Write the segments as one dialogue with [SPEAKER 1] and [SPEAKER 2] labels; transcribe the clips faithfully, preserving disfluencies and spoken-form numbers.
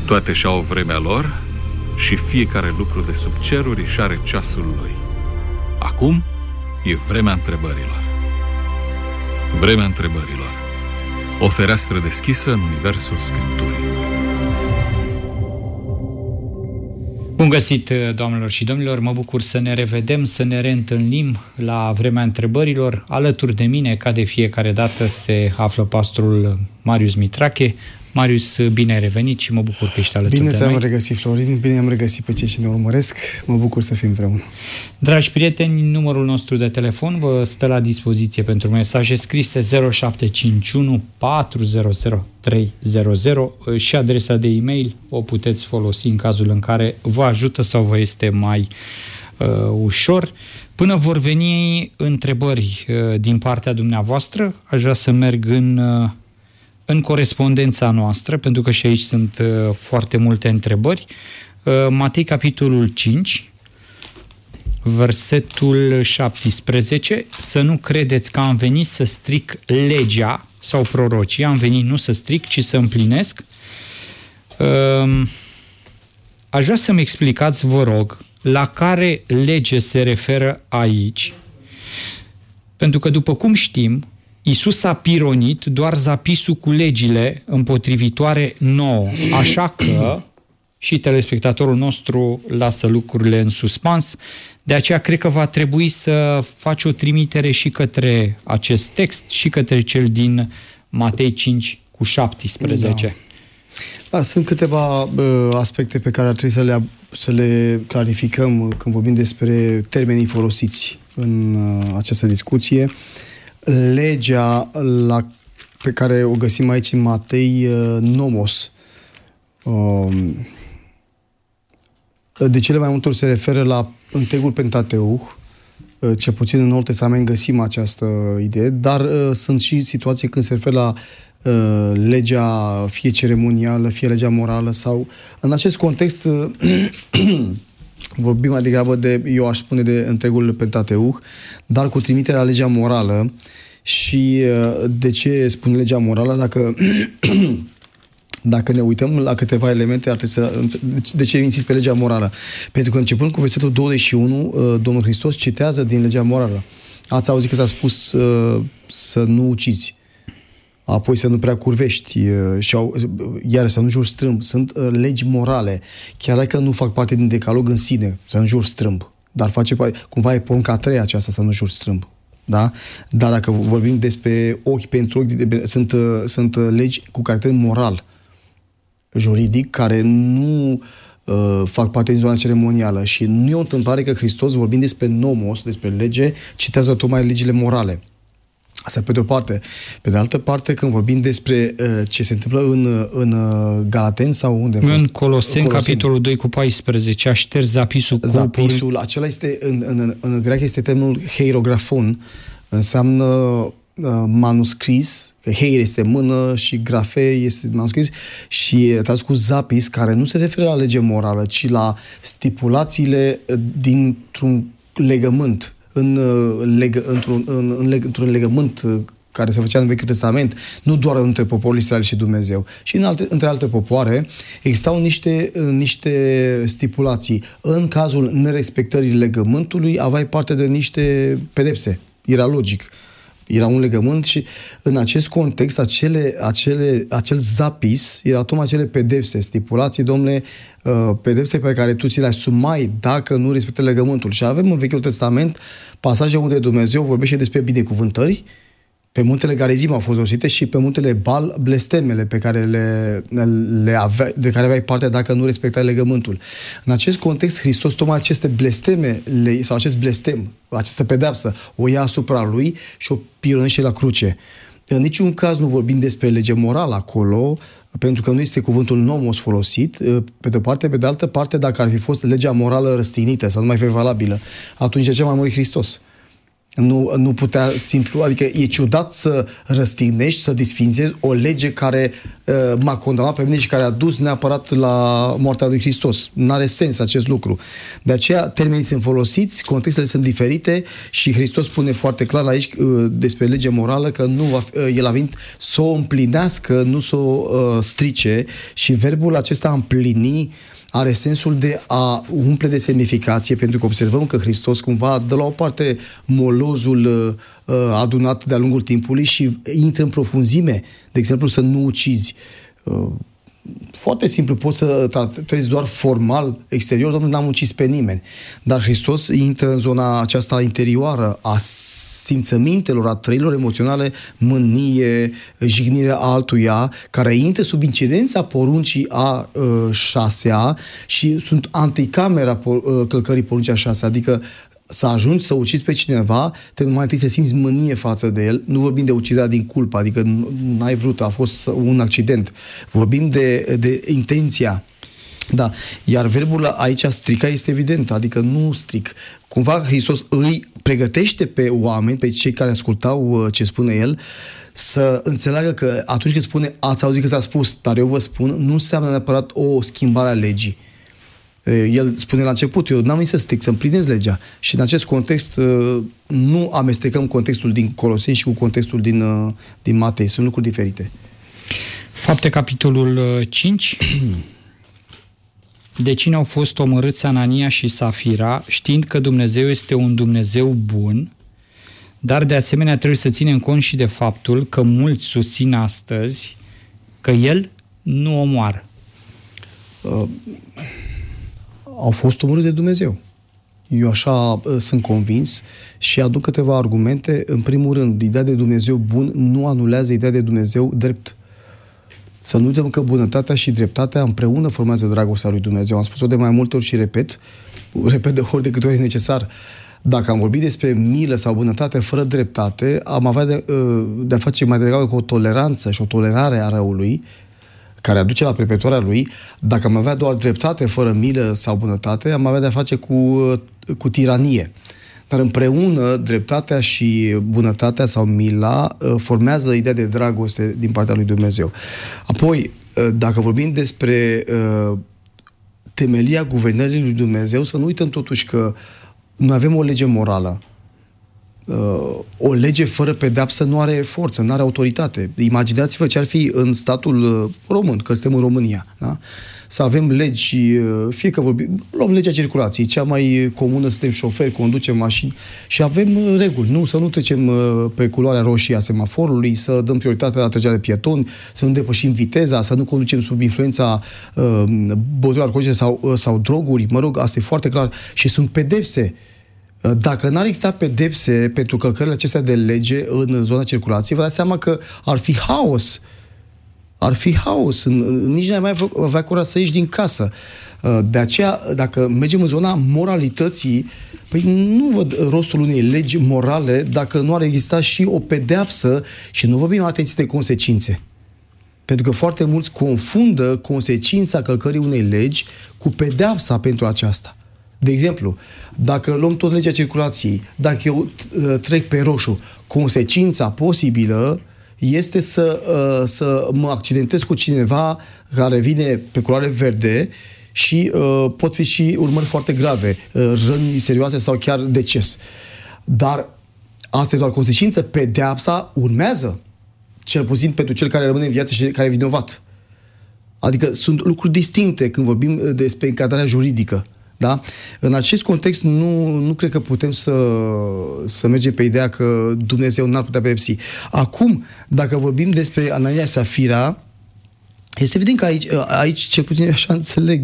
[SPEAKER 1] Toate și-au vremea lor și fiecare lucru de sub ceruri își are ceasul lui. Acum e vremea întrebărilor. Vremea întrebărilor. O fereastră deschisă în universul Scripturii.
[SPEAKER 2] Bun găsit, doamnelor și domnilor, mă bucur să ne revedem, să ne reîntâlnim la vremea întrebărilor. Alături de mine, ca de fiecare dată, se află pastorul Marius Mitrache. Marius, bine ai revenit și mă bucur că ești alături
[SPEAKER 3] bine
[SPEAKER 2] de noi.
[SPEAKER 3] Bine te-am regăsit, Florin, bine am regăsit pe cei ce ne urmăresc, mă bucur să fim împreună.
[SPEAKER 2] Dragi prieteni, numărul nostru de telefon vă stă la dispoziție pentru mesaje scrise zero șapte cinci unu patru zero zero trei zero zero și adresa de e-mail o puteți folosi în cazul în care vă ajută sau vă este mai uh, ușor. Până vor veni întrebări uh, din partea dumneavoastră, aș vrea să merg în... Uh, în corespondența noastră, pentru că și aici sunt uh, foarte multe întrebări. Uh, Matei, capitolul cinci, versetul șaptesprezece, să nu credeți că am venit să stric legea sau prorocii, am venit nu să stric, ci să împlinesc. Uh, aș vrea să-mi explicați, vă rog, la care lege se referă aici, pentru că, după cum știm, Iisus a pironit doar zapisul cu legile împotrivitoare nouă, așa că și telespectatorul nostru lasă lucrurile în suspans, de aceea cred că va trebui să faci o trimitere și către acest text și către cel din Matei cinci cu șaptesprezece.
[SPEAKER 3] Da. Da, sunt câteva uh, aspecte pe care ar trebui să le, să le clarificăm când vorbim despre termenii folosiți în uh, această discuție. Legea la, pe care o găsim aici în Matei, nomos, de cele mai multe ori se referă la întregul Pentateuch, cel puțin în Noul Testament găsim această idee, dar sunt și situații când se referă la legea fie ceremonială, fie legea morală sau în acest context vorbim mai degrabă de, eu aș spune, de întregul Pentateuch, dar cu trimitere la legea morală. Și de ce spun legea morală? Dacă, dacă ne uităm la câteva elemente, ar trebui să, de ce insist pe legea morală? Pentru că începând cu versetul douăzeci și unu, Domnul Hristos citează din legea morală. Ați auzit că s-a spus să nu ucizi, apoi să nu prea curvești, și iar să nu juri strâmb. Sunt legi morale, chiar dacă nu fac parte din decalog în sine, să nu juri strâmb, dar face cumva e porunca a treia aceasta, să nu juri strâmb. Da? Dar dacă vorbim despre ochi pentru ochi, sunt, sunt legi cu caracter moral, juridic, care nu uh, fac parte din zona ceremonială. Și nu e o întâmplare că Hristos, vorbind despre nomos, despre lege, citează tocmai legile morale. Asta pe de o parte. Pe de altă parte, când vorbim despre uh, ce se întâmplă în, în Galateni sau unde?
[SPEAKER 2] În Coloseni, capitolul doi cu paisprezece, a șters zapisul cu...
[SPEAKER 3] Zapisul, acela este, în, în, în greacă este termenul hierografon, înseamnă uh, manuscris, că heir este mână și grafe este manuscris, și tradus cu zapis, care nu se referă la lege morală, ci la stipulațiile dintr-un legământ, în, leg, într-un, în, în leg, într-un legământ care se făcea în Vechiul Testament, nu doar între poporul Israel și Dumnezeu, și în alte, între alte popoare existau niște, niște stipulații. În cazul nerespectării legământului aveai parte de niște pedepse. Era logic. Era un legământ și în acest context acele, acele, acel zapis era tocmai acele pedepse, stipulații, domnule, pedepse pe care tu ți le asumai dacă nu respectă legământul. Și avem în Vechiul Testament pasaje unde Dumnezeu vorbește despre binecuvântări. Pe muntele Garizim au fost rostite și pe muntele Bal blestemele pe care le, le avea, de care aveai parte dacă nu respectai legământul. În acest context, Hristos tocmai aceste blesteme le, sau acest blestem, această pedeapsă, o ia asupra lui și o pironește la cruce. În niciun caz nu vorbim despre lege morală acolo, pentru că nu este cuvântul nomos folosit, pe de o parte, pe de altă parte, dacă ar fi fost legea morală răstignită sau nu mai fi valabilă, atunci de ce mai muri Hristos? Nu, nu putea simplu, adică e ciudat să răstignești, să disfințezi o lege care m-a condamnat pe mine și care a dus neapărat la moartea lui Hristos. N-are sens acest lucru. De aceea, termenii sunt folosiți, contextele sunt diferite și Hristos spune foarte clar aici despre lege morală că nu va, el a venit să o împlinească, nu să o uh, strice, și verbul acesta împlini are sensul de a umple de semnificație, pentru că observăm că Hristos cumva dă la o parte molozul uh, adunat de-a lungul timpului și intră în profunzime. De exemplu, să nu ucizi. Uh, foarte simplu, poți să trăiesc doar formal, exterior, Domnule, n-am ucis pe nimeni. Dar Hristos intră în zona aceasta interioară a simțămintelor, a trăirilor emoționale, mânie, jignirea altuia, care intră sub incidența poruncii a uh, șasea și sunt anticamera por, uh, călcării poruncii a șasea, adică să ajungi să ucizi pe cineva, trebuie mai întâi să simți mânie față de el. Nu vorbim de uciderea din culpă, adică n-ai vrut, a fost un accident. Vorbim de, de intenția. Da. Iar verbul aici, strica, este evident, adică nu stric. Cumva Hristos îi pregătește pe oameni, pe cei care ascultau ce spune el, să înțeleagă că atunci când spune ați auzit că s-a spus, dar eu vă spun, nu înseamnă neapărat o schimbare a legii. El spune la început, eu n-am venit să stric, să împlinez legea. Și în acest context nu amestecăm contextul din Coloseni și cu contextul din, din Matei. Sunt lucruri diferite.
[SPEAKER 2] Fapte, capitolul cinci. De cine au fost omorâți Anania și Safira, știind că Dumnezeu este un Dumnezeu bun, dar de asemenea trebuie să ținem cont și de faptul că mulți susțin astăzi că El nu omoară.
[SPEAKER 3] Uh, au fost omorâți de Dumnezeu. Eu așa uh, sunt convins și aduc câteva argumente. În primul rând, ideea de Dumnezeu bun nu anulează ideea de Dumnezeu drept. Să nu uităm că bunătatea și dreptatea împreună formează dragostea lui Dumnezeu. Am spus-o de mai multe ori și repet, repet de ori de câte ori e necesar. Dacă am vorbit despre milă sau bunătate fără dreptate, am avea de, de a face mai degrabă cu o toleranță și o tolerare a răului, care aduce la perpetuarea lui. Dacă am avea doar dreptate fără milă sau bunătate, am avea de a face cu, cu tiranie. Dar împreună, dreptatea și bunătatea sau mila formează ideea de dragoste din partea lui Dumnezeu. Apoi, dacă vorbim despre uh, temelia guvernării lui Dumnezeu, să nu uităm totuși că noi avem o lege morală. Uh, o lege fără pedeapsă nu are forță, nu are autoritate. Imaginați-vă ce ar fi în statul român, că suntem în România, da? Să avem legi, fie că vorbim, luăm legea circulației, cea mai comună, suntem șoferi, conducem mașini și avem reguli, nu? Să nu trecem pe culoarea roșie a semaforului, să dăm prioritate la trecerea de pietoni, să nu depășim viteza, să nu conducem sub influența uh, băuturilor alcoolice sau, sau droguri, mă rog, asta e foarte clar. Și sunt pedepse. Dacă n-ar exista pedepse pentru călcările acestea de lege în zona circulației, vă dați seama că ar fi haos. Ar fi haos. Nici n-ai mai avea curaj să ieși din casă. De aceea, dacă mergem în zona moralității, păi nu văd rostul unei legi morale dacă nu ar exista și o pedeapsă și nu vorbim, atenție, de consecințe. Pentru că foarte mulți confundă consecința călcării unei legi cu pedeapsa pentru aceasta. De exemplu, dacă luăm tot legea circulației, dacă eu trec pe roșu, consecința posibilă este să, uh, să mă accidentez cu cineva care vine pe culoare verde și uh, pot fi și urmări foarte grave, uh, răni serioase sau chiar deces. Dar asta e doar consecință, pedeapsa urmează, cel puțin pentru cel care rămâne în viață și care e vinovat. Adică sunt lucruri distincte când vorbim despre încadrarea juridică. Da? În acest context nu, nu cred că putem să, să mergem pe ideea că Dumnezeu n-ar putea pedepsi. Acum, dacă vorbim despre Anania și Safira, este evident că aici, aici cel puțin așa înțeleg,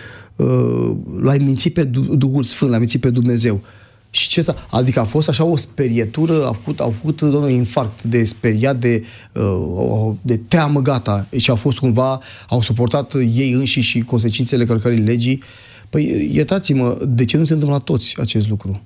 [SPEAKER 3] l-ai mințit pe Duhul Sfânt, l-ai mințit pe Dumnezeu. Și ce asta? Adică a fost așa o sperietură, au făcut, au făcut un infarct de speriat, de, de teamă, gata. Și au fost cumva, au suportat ei înșiși și consecințele călcării legii. Păi, iertați-mă, de ce nu se întâmplă la toți acest lucru?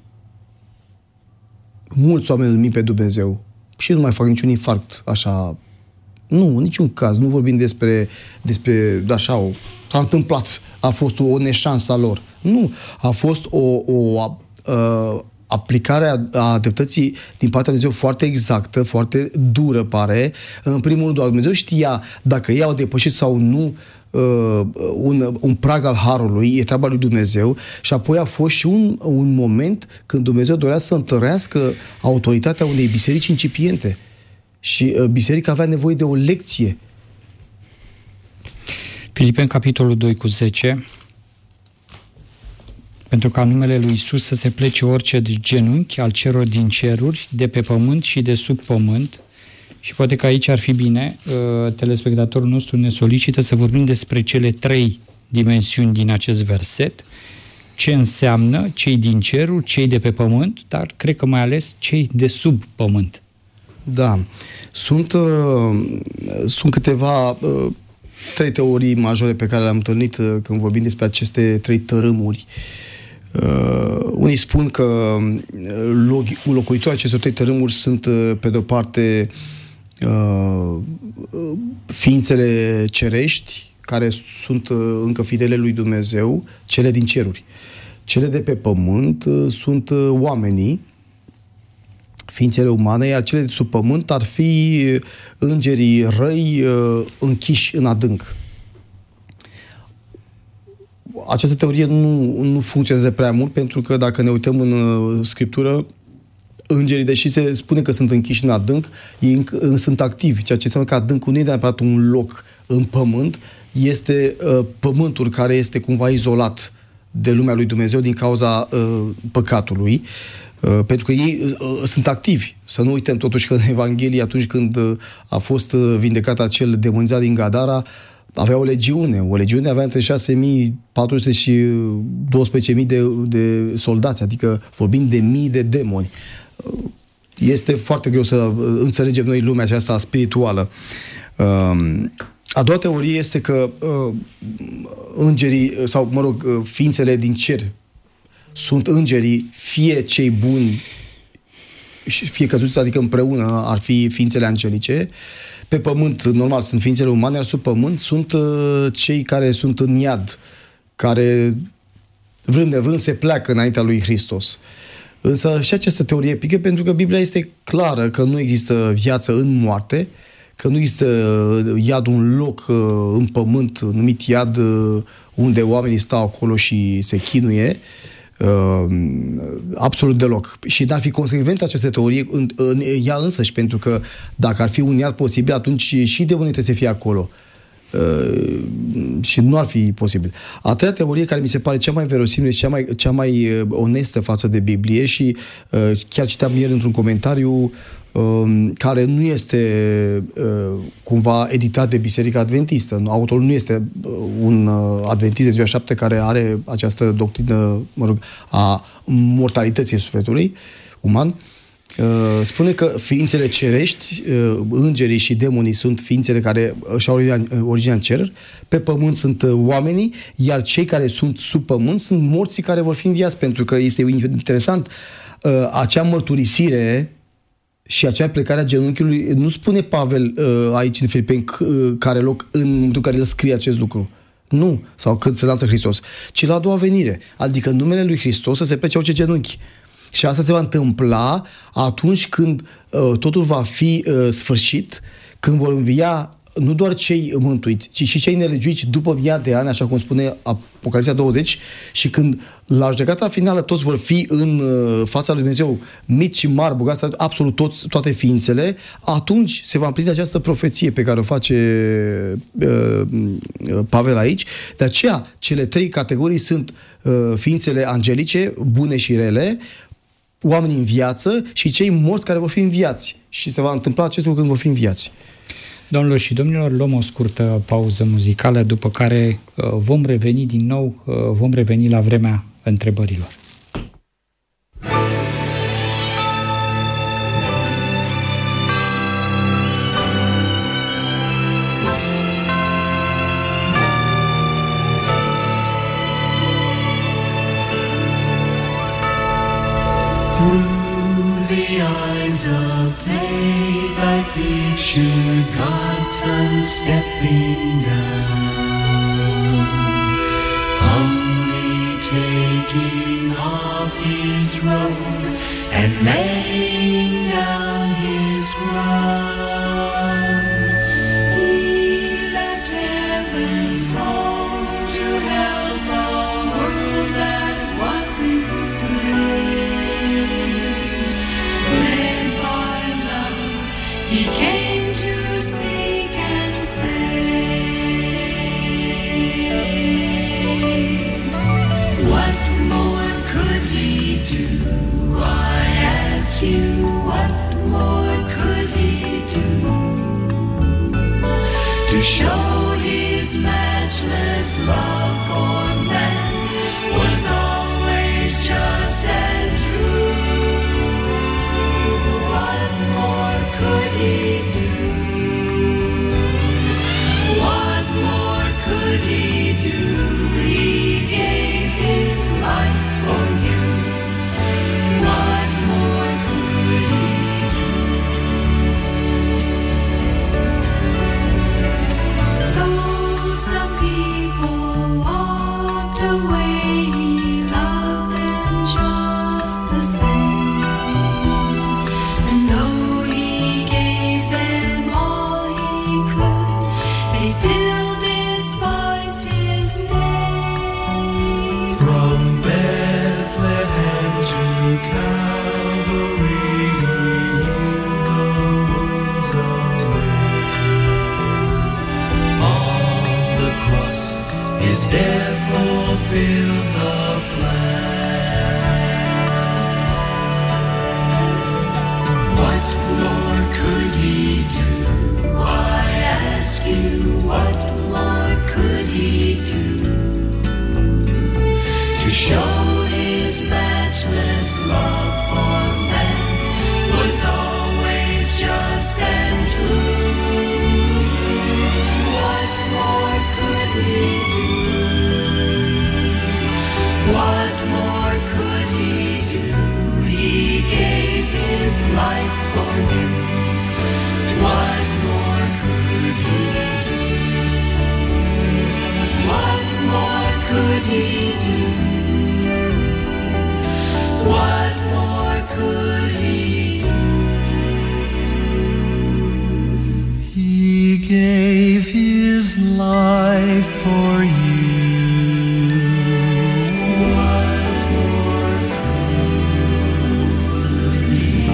[SPEAKER 3] Mulți oameni îl mint pe Dumnezeu și nu mai fac niciun infarct, așa. Nu, în niciun caz. Nu vorbim despre, despre așa, o, s-a întâmplat, a fost o neșansă a lor. Nu, a fost o, o a, aplicarea a dreptății din partea lui Dumnezeu foarte exactă, foarte dură pare. În primul rând, doar Dumnezeu știa dacă ei au depășit sau nu uh, un, un prag al harului, e treaba lui Dumnezeu, și apoi a fost și un, un moment când Dumnezeu dorea să întărească autoritatea unei biserici incipiente. Și uh, biserica avea nevoie de o lecție.
[SPEAKER 2] Filipeni, capitolul doi cu zece. Pentru ca numele lui Iisus să se plece orice genunchi al celor din ceruri, de pe pământ și de sub pământ. Și poate că aici ar fi bine, uh, telespectatorul nostru ne solicită să vorbim despre cele trei dimensiuni din acest verset, ce înseamnă cei din ceruri, cei de pe pământ, dar cred că mai ales cei de sub pământ.
[SPEAKER 3] Da, sunt, uh, sunt câteva uh, trei teorii majore pe care le-am întâlnit uh, când vorbim despre aceste trei tărâmuri. Uh, unii spun că locuitorii acestor trei tărâmuri sunt, uh, pe de-o parte, uh, ființele cerești, care sunt uh, încă fidele lui Dumnezeu, cele din ceruri. Cele de pe pământ uh, sunt uh, oamenii, ființele umane, iar cele de sub pământ ar fi îngerii răi uh, închiși în adânc. Această teorie nu, nu funcționează prea mult, pentru că dacă ne uităm în uh, Scriptură, îngerii, deși se spune că sunt închiși în adânc, ei încă, sunt activi, ceea ce înseamnă că adâncul nu e neapărat un loc în pământ, este uh, pământul care este cumva izolat de lumea lui Dumnezeu din cauza uh, păcatului. Uh, pentru că ei uh, sunt activi. Să nu uităm totuși că în Evanghelie, atunci când uh, a fost uh, vindecat acel demonizat din Gadara, avea o legiune. O legiune avea între șase mii patru sute și doisprezece mii de, de soldați, adică vorbim de mii de demoni. Uh, este foarte greu să uh, înțelegem noi lumea aceasta spirituală. Uh, a doua teorie este că uh, îngerii, sau mă rog, uh, ființele din cer sunt îngerii, fie cei buni, fie căzuți, adică împreună ar fi ființele angelice. Pe pământ, normal, sunt ființele umane, iar sub pământ sunt uh, cei care sunt în iad, care vrând nevrând se pleacă înaintea lui Hristos. Însă și această teorie pică, pentru că Biblia este clară că nu există viață în moarte, că nu există iad, un loc uh, în pământ numit iad, uh, unde oamenii stau acolo și se chinuie. Uh, absolut deloc. Și n-ar fi consecvent această teorie în, în ea însăși, pentru că dacă ar fi un iad posibil, atunci și demonii trebuie să fie acolo. Uh, și nu ar fi posibil. A treia teorie, care mi se pare cea mai verosimilă și cea mai, cea mai onestă față de Biblie, și uh, chiar citeam ieri într-un comentariu uh, care nu este uh, cumva editat de Biserica Adventistă. Autorul nu este uh, un uh, adventist de ziua șapte care are această doctrină, mă rog, a mortalității sufletului uman. Uh, spune că ființele cerești, uh, îngerii și demonii, sunt ființele care își au originea, originea în cer, pe pământ sunt uh, oamenii, iar cei care sunt sub pământ sunt morții care vor fi înviați, pentru că este interesant, uh, acea mărturisire și acea plecare a genunchiului, nu spune Pavel uh, aici în Filipeni uh, care loc în momentul în care el scrie acest lucru. Nu, sau când se lansă Hristos, ci la a doua venire, adică în numele lui Hristos să se plece orice genunchi. Și asta se va întâmpla atunci când uh, totul va fi uh, sfârșit, când vor învia nu doar cei mântuiți, ci și cei nelegiuiți după mii de ani, așa cum spune Apocalipsa douăzeci, și când la judecata finală toți vor fi în uh, fața lui Dumnezeu, mici și mari, bogați, absolut toți, toate ființele, atunci se va împlini această profeție pe care o face uh, Pavel aici. De aceea, cele trei categorii sunt uh, ființele angelice, bune și rele, oamenii în viață și cei morți care vor fi înviați. Și se va întâmpla acest lucru când vor fi înviați.
[SPEAKER 2] Domnilor și domnilor, luăm o scurtă pauză muzicală, după care uh, vom reveni din nou, uh, vom reveni la vremea întrebărilor.
[SPEAKER 4] Through the eyes of faith I picture God's Son stepping down, humbly taking off his robe and laying down his crown, he left heaven's home to help a world that was enslaved. Led by love, he came to seek and save. What more could he do? I ask you, what more could he do to show his matchless love for man was always just and true? What more could he do? What more could he do? He gave his life for you. What more could he do? Though some people walked away, he loved them just the same. And though he gave them all he could, they still despised his name.
[SPEAKER 5] From Bethlehem to Calvary, he healed the wounds of men. On the cross, his death fulfilled the plan.
[SPEAKER 4] What more could he do? I ask you, what more could he do to show his matchless love for man was always just and true? What more could he do? What more could he do? He gave his life for you. What more could he do? What more could he do? What more could he do?
[SPEAKER 5] He gave his life for you.
[SPEAKER 4] What more could he do?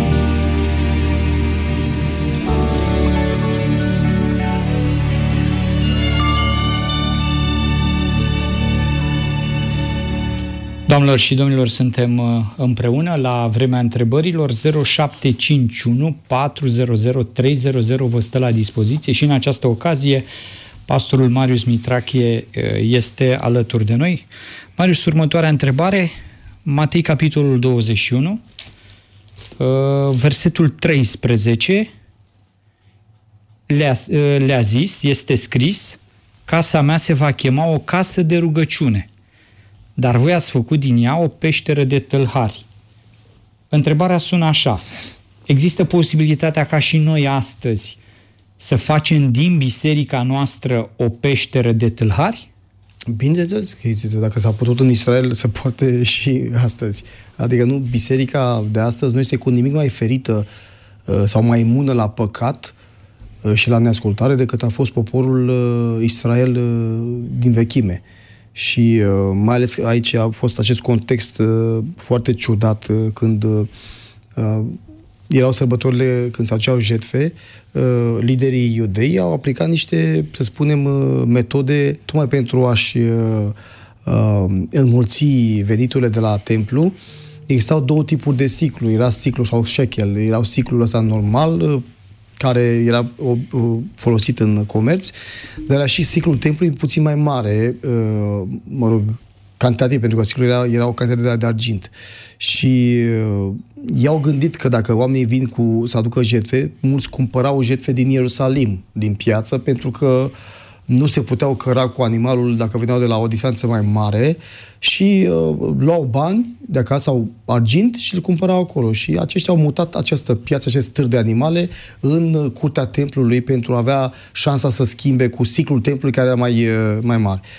[SPEAKER 2] Doamnelor și domnilor, suntem uh, împreună la vremea întrebărilor. Zero șapte cinci unu patru zero zero trei zero zero vă stă la dispoziție și în această ocazie pastorul Marius Mitrache uh, este alături de noi. Marius, următoarea întrebare, Matei capitolul douăzeci și unu, uh, versetul treisprezece, le-a, uh, le-a zis, este scris, casa mea se va chema o casă de rugăciune, dar voi ați făcut din ea o peșteră de tâlhari. Întrebarea sună așa: există posibilitatea ca și noi astăzi să facem din biserica noastră o peșteră de tâlhari?
[SPEAKER 3] Bineînțeles că există. Dacă s-a putut în Israel, se poate și astăzi. Adică nu, biserica de astăzi nu este cu nimic mai ferită sau mai imună la păcat și la neascultare decât a fost poporul Israel din vechime. Și mai ales aici a fost acest context foarte ciudat când erau sărbătorile, când se aduceau jertfe, liderii iudei au aplicat niște, să spunem, metode tocmai pentru a-și înmulți veniturile de la templu. Existau două tipuri de ciclu. Era ciclu sau shekel. Era ciclul ăsta normal, care era folosit în comerț, dar era și ciclul templului puțin mai mare, mă rog, cantitativ, pentru că ciclul era, era o cantitate de argint. Și i-au gândit că dacă oamenii vin cu să aducă jertfe, mulți cumpărau jertfe din Ierusalim, din piață, pentru că nu se puteau căra cu animalul dacă veneau de la o distanță mai mare și uh, luau bani de acasă sau argint și îl cumpărau acolo. Și aceștia au mutat această piață, acest târg de animale în curtea templului pentru a avea șansa să schimbe cu ciclul templului care era mai, uh, mai mare.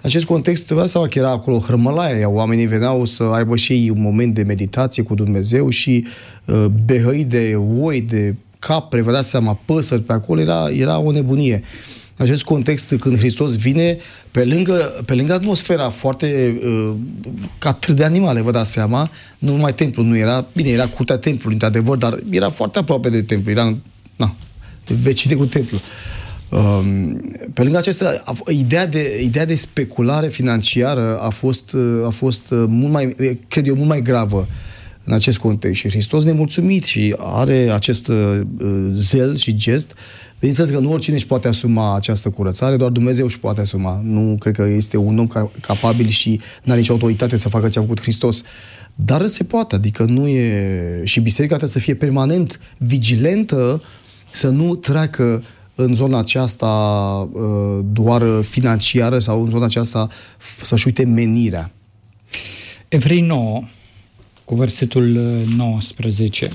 [SPEAKER 3] acest context, vă dați seama că era acolo hărmălaia, oamenii veneau să aibă și ei un moment de meditație cu Dumnezeu și uh, behăi de oi, de capre, vă dați seama, păsări pe acolo, era, era o nebunie. În acest context, când Hristos vine, pe lângă, pe lângă atmosfera foarte uh, ca de animale, vă dați seama, nu numai templul, nu era, bine, era curtea templului, într-adevăr, dar era foarte aproape de templu, era, na, vecine cu templu. Uh, pe lângă acestea, ideea de, ideea de speculare financiară a fost, a fost mult mai, cred eu, mult mai gravă în acest context. Și Hristos nemulțumit și are acest uh, zel și gest. Bineînțeles că nu oricine își poate asuma această curățare, doar Dumnezeu își poate asuma. Nu cred că este un om capabil și nu are nicio autoritate să facă ce a făcut Hristos. Dar se poate, adică nu e... Și biserica trebuie să fie permanent vigilentă, să nu treacă în zona aceasta uh, doar financiară sau în zona aceasta să-și uite menirea.
[SPEAKER 2] Evrei nouă, cu versetul nouăsprezece.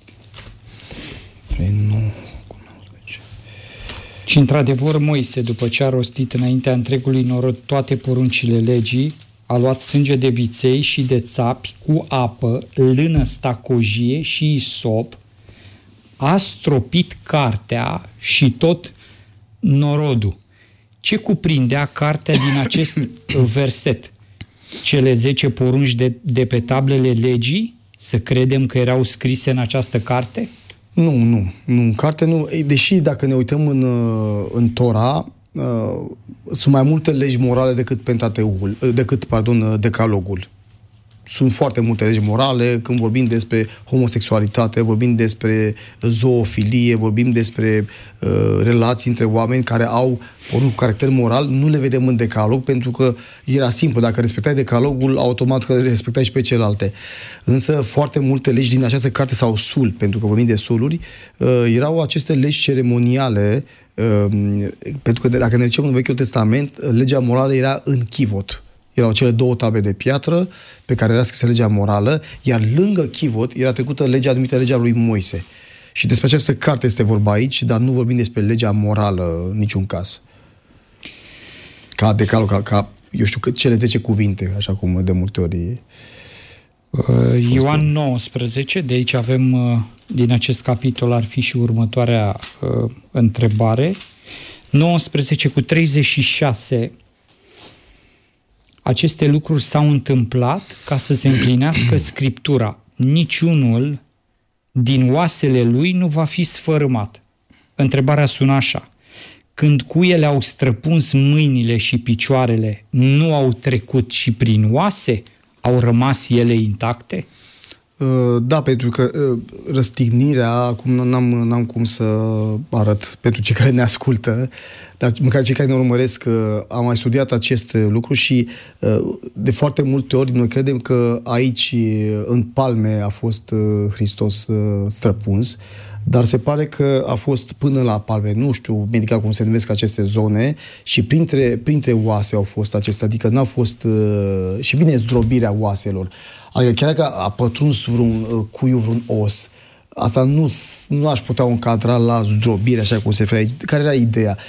[SPEAKER 3] Evrei nouă, cu nouăsprezece.
[SPEAKER 2] Și într-adevăr Moise, după ce a rostit înaintea întregului norod toate poruncile legii, a luat sânge de viței și de țapi cu apă, lână stacojie și isop, a stropit cartea și tot norodul. Ce cuprindea cartea din acest verset? Cele zece porunci de, de pe tablele legii? Să credem că erau scrise în această carte?
[SPEAKER 3] Nu, nu. nu. În carte nu. Deși dacă ne uităm în, în Tora, uh, sunt mai multe legi morale decât Pentateul, decât, pardon, Decalogul. Sunt foarte multe legi morale când vorbim despre homosexualitate, vorbim despre zoofilie, vorbim despre uh, relații între oameni care au un caracter moral, nu le vedem în decalog, pentru că era simplu, dacă respectai decalogul, automat că le respectai și pe celelalte. Însă foarte multe legi din această carte sau sul, pentru că vorbim de suluri, uh, erau aceste legi ceremoniale, uh, pentru că dacă ne ducem în Vechiul Testament, legea morală era în chivot. Erau cele două table de piatră pe care era scrisă legea morală, iar lângă chivot era trecută legea numită legea lui Moise. Și despre această carte este vorba aici, dar nu vorbim despre legea morală în niciun caz. Ca decalog, ca, ca eu știu, cele zece cuvinte, așa cum de multe ori...
[SPEAKER 2] Uh, Ioan nouăsprezece, de aici avem, uh, din acest capitol ar fi și următoarea uh, întrebare. nouăsprezece cu treizeci și șase... Aceste lucruri s-au întâmplat ca să se împlinească Scriptura. Niciunul din oasele lui nu va fi sfărâmat. Întrebarea sună așa. Când cuiele au străpuns mâinile și picioarele, nu au trecut și prin oase? Au rămas ele intacte?
[SPEAKER 3] Da, pentru că răstignirea, acum n-am, n-am cum să arăt pentru cei care ne ascultă, dar măcar cei care ne urmăresc, am mai studiat acest lucru și de foarte multe ori noi credem că aici, în palme, a fost Hristos străpuns, dar se pare că a fost până la palme, nu știu medical cum se numesc aceste zone, și printre, printre oase au fost acestea, adică n-a fost și bine zdrobirea oaselor. Adică chiar dacă a pătruns vreun cuiu, vreun os, asta nu, nu aș putea încadra la zdrobire, așa cum se referă aici. Care era ideea?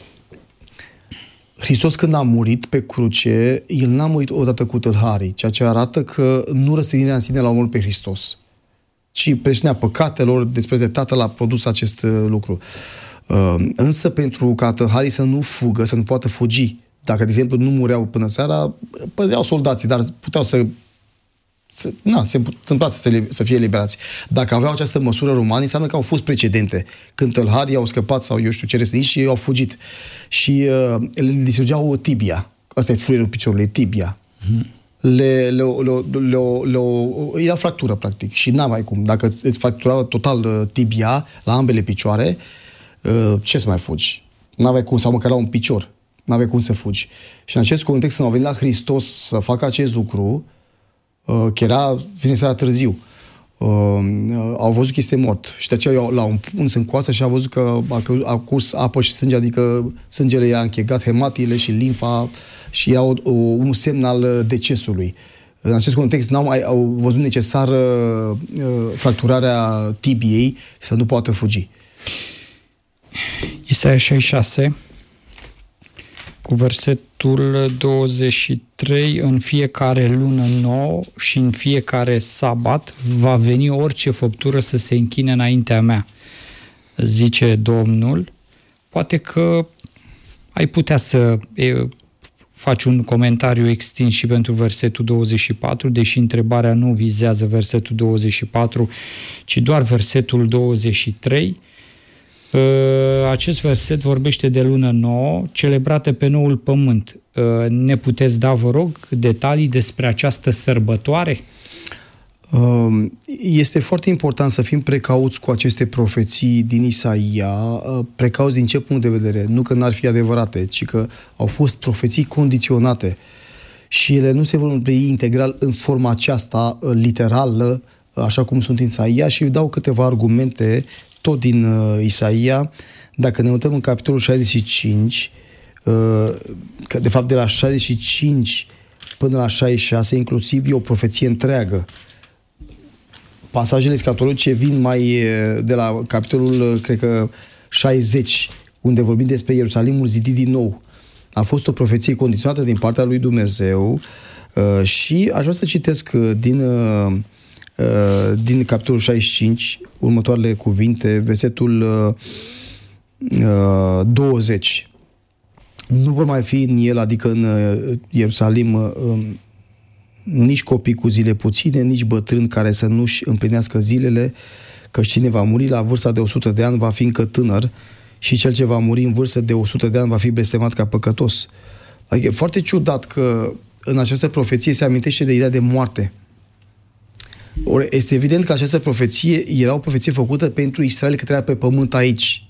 [SPEAKER 3] Hristos, când a murit pe cruce, El n-a murit odată cu tâlharii, ceea ce arată că nu răstignirea în sine l-a omorât pe Hristos, ci preșinea păcatelor, despre de Tatăl a produs acest lucru. Însă pentru ca tâlharii să nu fugă, să nu poată fugi, dacă, de exemplu, nu mureau până seara, păzeau soldații, dar puteau să Să, na, se întâmpla să, se, să fie eliberați. Dacă aveau această măsură romani, înseamnă că au fost precedente. Când tâlharii au scăpat sau eu știu ce răsnici și au fugit. Și uh, li se urgeau o tibia. Asta e fluierul piciorului, tibia. Hmm. Le, le, le, le, le, le, era fractură, practic. Și n-am mai cum. Dacă îți fractura total uh, tibia la ambele picioare, uh, ce să mai fugi? N-aveai cum, sau măcar la un picior. N-aveai cum să fugi. Și în acest context, când au venit la Hristos să facă acest lucru, că era vine seara târziu, uh, au văzut că este mort și de aceea l-au împuns în coasă și au văzut că a, a curs apă și sânge, adică sângele era închegat, hematiile și limfa, și era o, o, un semn al decesului. În acest context n-au mai, au văzut necesară uh, fracturarea tibiei să nu poată fugi.
[SPEAKER 2] Isaia șaizeci și șase cu verset versetul douăzeci și trei, în fiecare lună nouă și în fiecare sabat va veni orice făptură să se închine înaintea mea, zice Domnul. Poate că ai putea să e, faci un comentariu extins și pentru versetul douăzeci și patru, deși întrebarea nu vizează versetul douăzeci și patru, ci doar versetul douăzeci și trei. Acest verset vorbește de lună nouă, celebrată pe noul pământ. Ne puteți da, vă rog, detalii despre această sărbătoare?
[SPEAKER 3] Este foarte important să fim precauți cu aceste profeții din Isaia, precauți din ce punct de vedere? Nu că n-ar fi adevărate, ci că au fost profeții condiționate și ele nu se vor împlini integral în forma aceasta literală, așa cum sunt în Isaia, și dau câteva argumente tot din uh, Isaia. Dacă ne uităm în capitolul șaizeci și cinci, uh, că de fapt de la șaizeci și cinci până la șaizeci și șase, inclusiv e o profeție întreagă. Pasajele escatologice vin mai de la capitolul, cred că, șaizeci, unde vorbim despre Ierusalimul zidit din nou. A fost o profeție condiționată din partea lui Dumnezeu uh, și aș vrea să citesc din, uh, din capitolul șaizeci și cinci următoarele cuvinte, versetul uh, douăzeci. Nu vor mai fi în el, adică în Ierusalim, uh, nici copii cu zile puține, nici bătrâni care să nu-și împlinească zilele, că cine va muri la vârsta de o sută de ani va fi încă tânăr și cel ce va muri în vârstă de o sută de ani va fi blestemat ca păcătos. Adică e foarte ciudat că în această profeție se amintește de ideea de moarte. Ori este evident că această profeție era o profeție făcută pentru Israel, că trăia pe pământ aici.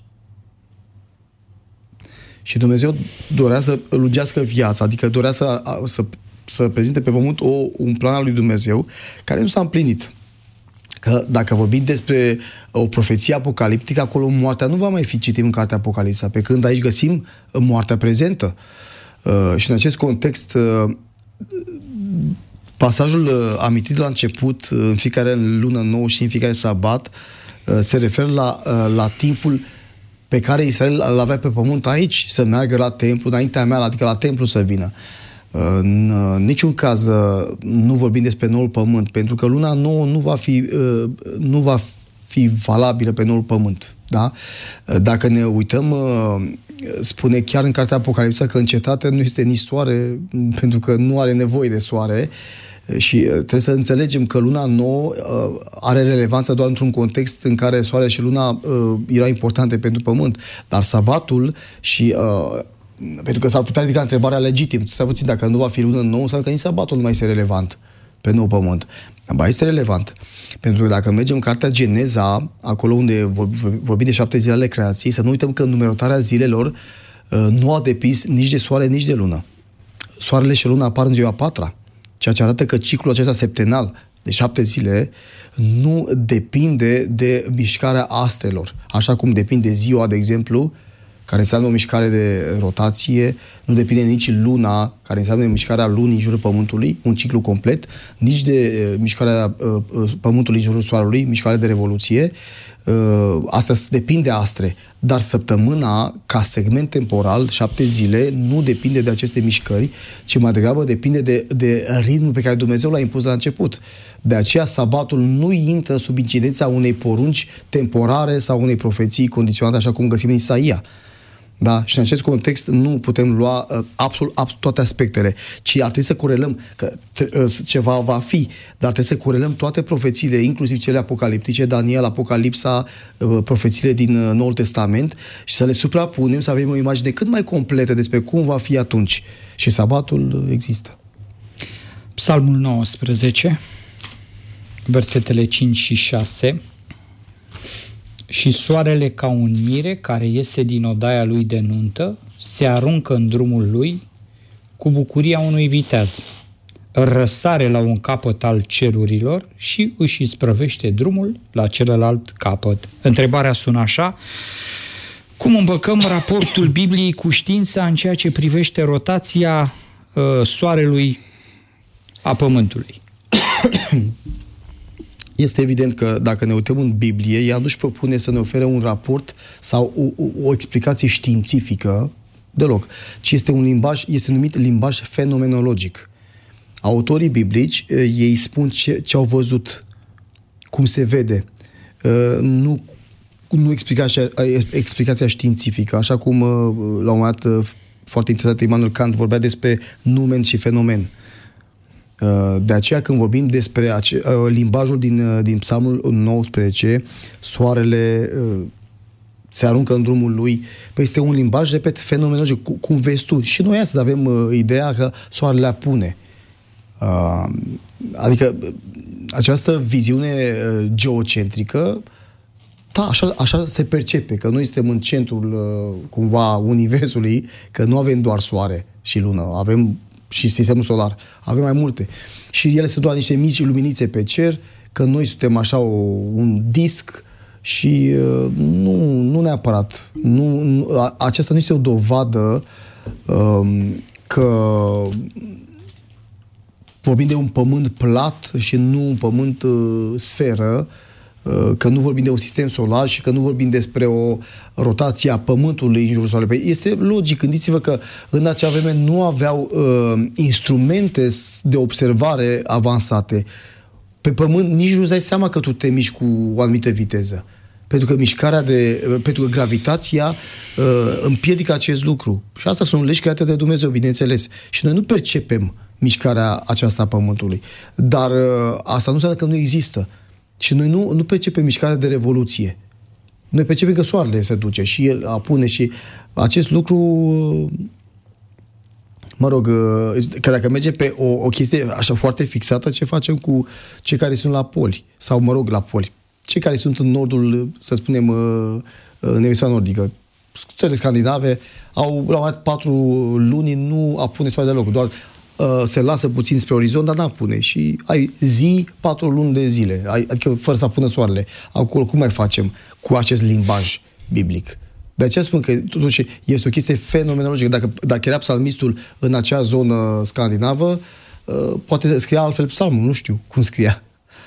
[SPEAKER 3] Și Dumnezeu dorea să lungească viața, adică dorea să, să, să prezinte pe pământ o, un plan al lui Dumnezeu care nu s-a împlinit. Că dacă vorbim despre o profeție apocaliptică, acolo moartea nu va mai fi, citim în cartea Apocalipsa, pe când aici găsim moartea prezentă. Uh, și în acest context, uh, pasajul uh, amintit la început, uh, în fiecare lună nouă și în fiecare sabat, uh, se referă la, uh, la timpul pe care Israel îl avea pe pământ aici, să meargă la templu, înaintea mea, adică la templu să vină. În niciun caz nu vorbim despre noul pământ, pentru că luna nouă nu va fi, nu va fi valabilă pe noul pământ. Da? Dacă ne uităm, spune chiar în cartea Apocalipsa că în cetate nu este nici soare, pentru că nu are nevoie de soare, și trebuie să înțelegem că luna nouă are relevanță doar într-un context în care soarele și luna erau importante pentru pământ, dar sabatul și pentru că s-ar putea ridica întrebarea legitim. Stai puțin, dacă nu va fi lună nouă, înseamnă că nici sabatul nu mai este relevant pe nou pământ. Ba, este relevant. Pentru că dacă mergem în cartea Geneza, acolo unde vorbim de șapte zile ale creației, să nu uităm că numerotarea zilelor uh, nu a depins nici de soare, nici de lună. Soarele și luna apar în ziua a patra, ceea ce arată că ciclul acesta septenal de șapte zile nu depinde de mișcarea astrelor. Așa cum depinde ziua, de exemplu, care înseamnă o mișcare de rotație, nu depinde nici luna, care înseamnă mișcarea lunii în jurul Pământului, un ciclu complet, nici de uh, mișcarea uh, Pământului în jurul Soarelui, mișcarea de revoluție. Uh, asta depinde de astre. Dar săptămâna, ca segment temporal, șapte zile, nu depinde de aceste mișcări, ci mai degrabă depinde de, de ritmul pe care Dumnezeu l-a impus la început. De aceea, sabatul nu intră sub incidența unei porunci temporare sau unei profeții condiționate, așa cum găsim în Isaia. Da? Și în acest context nu putem lua uh, absolut, absolut toate aspectele, ci ar trebui să corelăm, că uh, ceva va fi, dar trebuie să corelăm toate profețiile, inclusiv cele apocaliptice, Daniel, Apocalipsa, uh, profețiile din uh, Noul Testament, și să le suprapunem, să avem o imagine cât mai completă despre cum va fi atunci. Și sabatul există.
[SPEAKER 2] Psalmul nouăsprezece, versetele cinci și șase. Și soarele ca un mire care iese din odaia lui de nuntă se aruncă în drumul lui cu bucuria unui viteaz. Răsare la un capăt al cerurilor și își isprăvește drumul la celălalt capăt. Întrebarea sună așa: cum îmbăcăm raportul Bibliei cu știința în ceea ce privește rotația uh, soarelui a pământului?
[SPEAKER 3] Este evident că dacă ne uităm în Biblie, ea nu-și propune să ne ofere un raport sau o, o, o explicație științifică deloc. Ci este un limbaj, este numit limbaj fenomenologic. Autorii biblici, ei spun ce, ce au văzut, cum se vede, nu, nu explicația, explicația științifică, așa cum la un moment dat foarte interesant Immanuel Kant vorbea despre numen și fenomen. De aceea când vorbim despre ace- limbajul din, din Psalmul nouăsprezece, soarele se aruncă în drumul lui, păi este un limbaj, repet, fenomenologic, cum vezi tu. Și noi astăzi avem uh, ideea că soarele apune. Uh, adică această viziune uh, geocentrică, da, așa, așa se percepe, că noi suntem în centrul uh, cumva universului, că nu avem doar soare și lună, avem și sistemul solar, avem mai multe. Și ele sunt doar niște mici luminițe pe cer, că noi suntem așa o, un disc și uh, nu, nu neapărat. Nu, nu, a, aceasta nu este o dovadă um, că vorbim de un pământ plat și nu un pământ uh, sferă, uh, că nu vorbim de un sistem solar și că nu vorbim despre o rotație a pământului în jurul soarelui. Este logic, gândiți-vă că în acea vreme nu aveau uh, instrumente de observare avansate. Pe pământ nici nu-ți dai seama că tu te miști cu o anumită viteză. Pentru că mișcarea de... pentru că gravitația uh, împiedică acest lucru. Și asta sunt legi create de Dumnezeu, bineînțeles. Și noi nu percepem mișcarea aceasta a Pământului. Dar uh, asta nu înseamnă că nu există. Și noi nu, nu percepem mișcarea de revoluție. Noi percepem că soarele se duce și el apune și acest lucru... Uh, mă rog, că dacă mergem pe o, o chestie așa foarte fixată, ce facem cu cei care sunt la poli? Sau, mă rog, la poli. Cei care sunt în nordul, să spunem, în emisfera nordică. Țările scandinave au, la un patru luni, nu apune soare deloc. Doar uh, se lasă puțin spre orizont, dar n-apune. Și ai zi, patru luni de zile. Ai, adică fără să apună soarele. Acolo, cum mai facem cu acest limbaj biblic? De aceea spun că totuși este o chestie fenomenologică. Dacă, dacă era psalmistul în acea zonă scandinavă, uh, poate scria altfel psalmul, nu știu cum scria.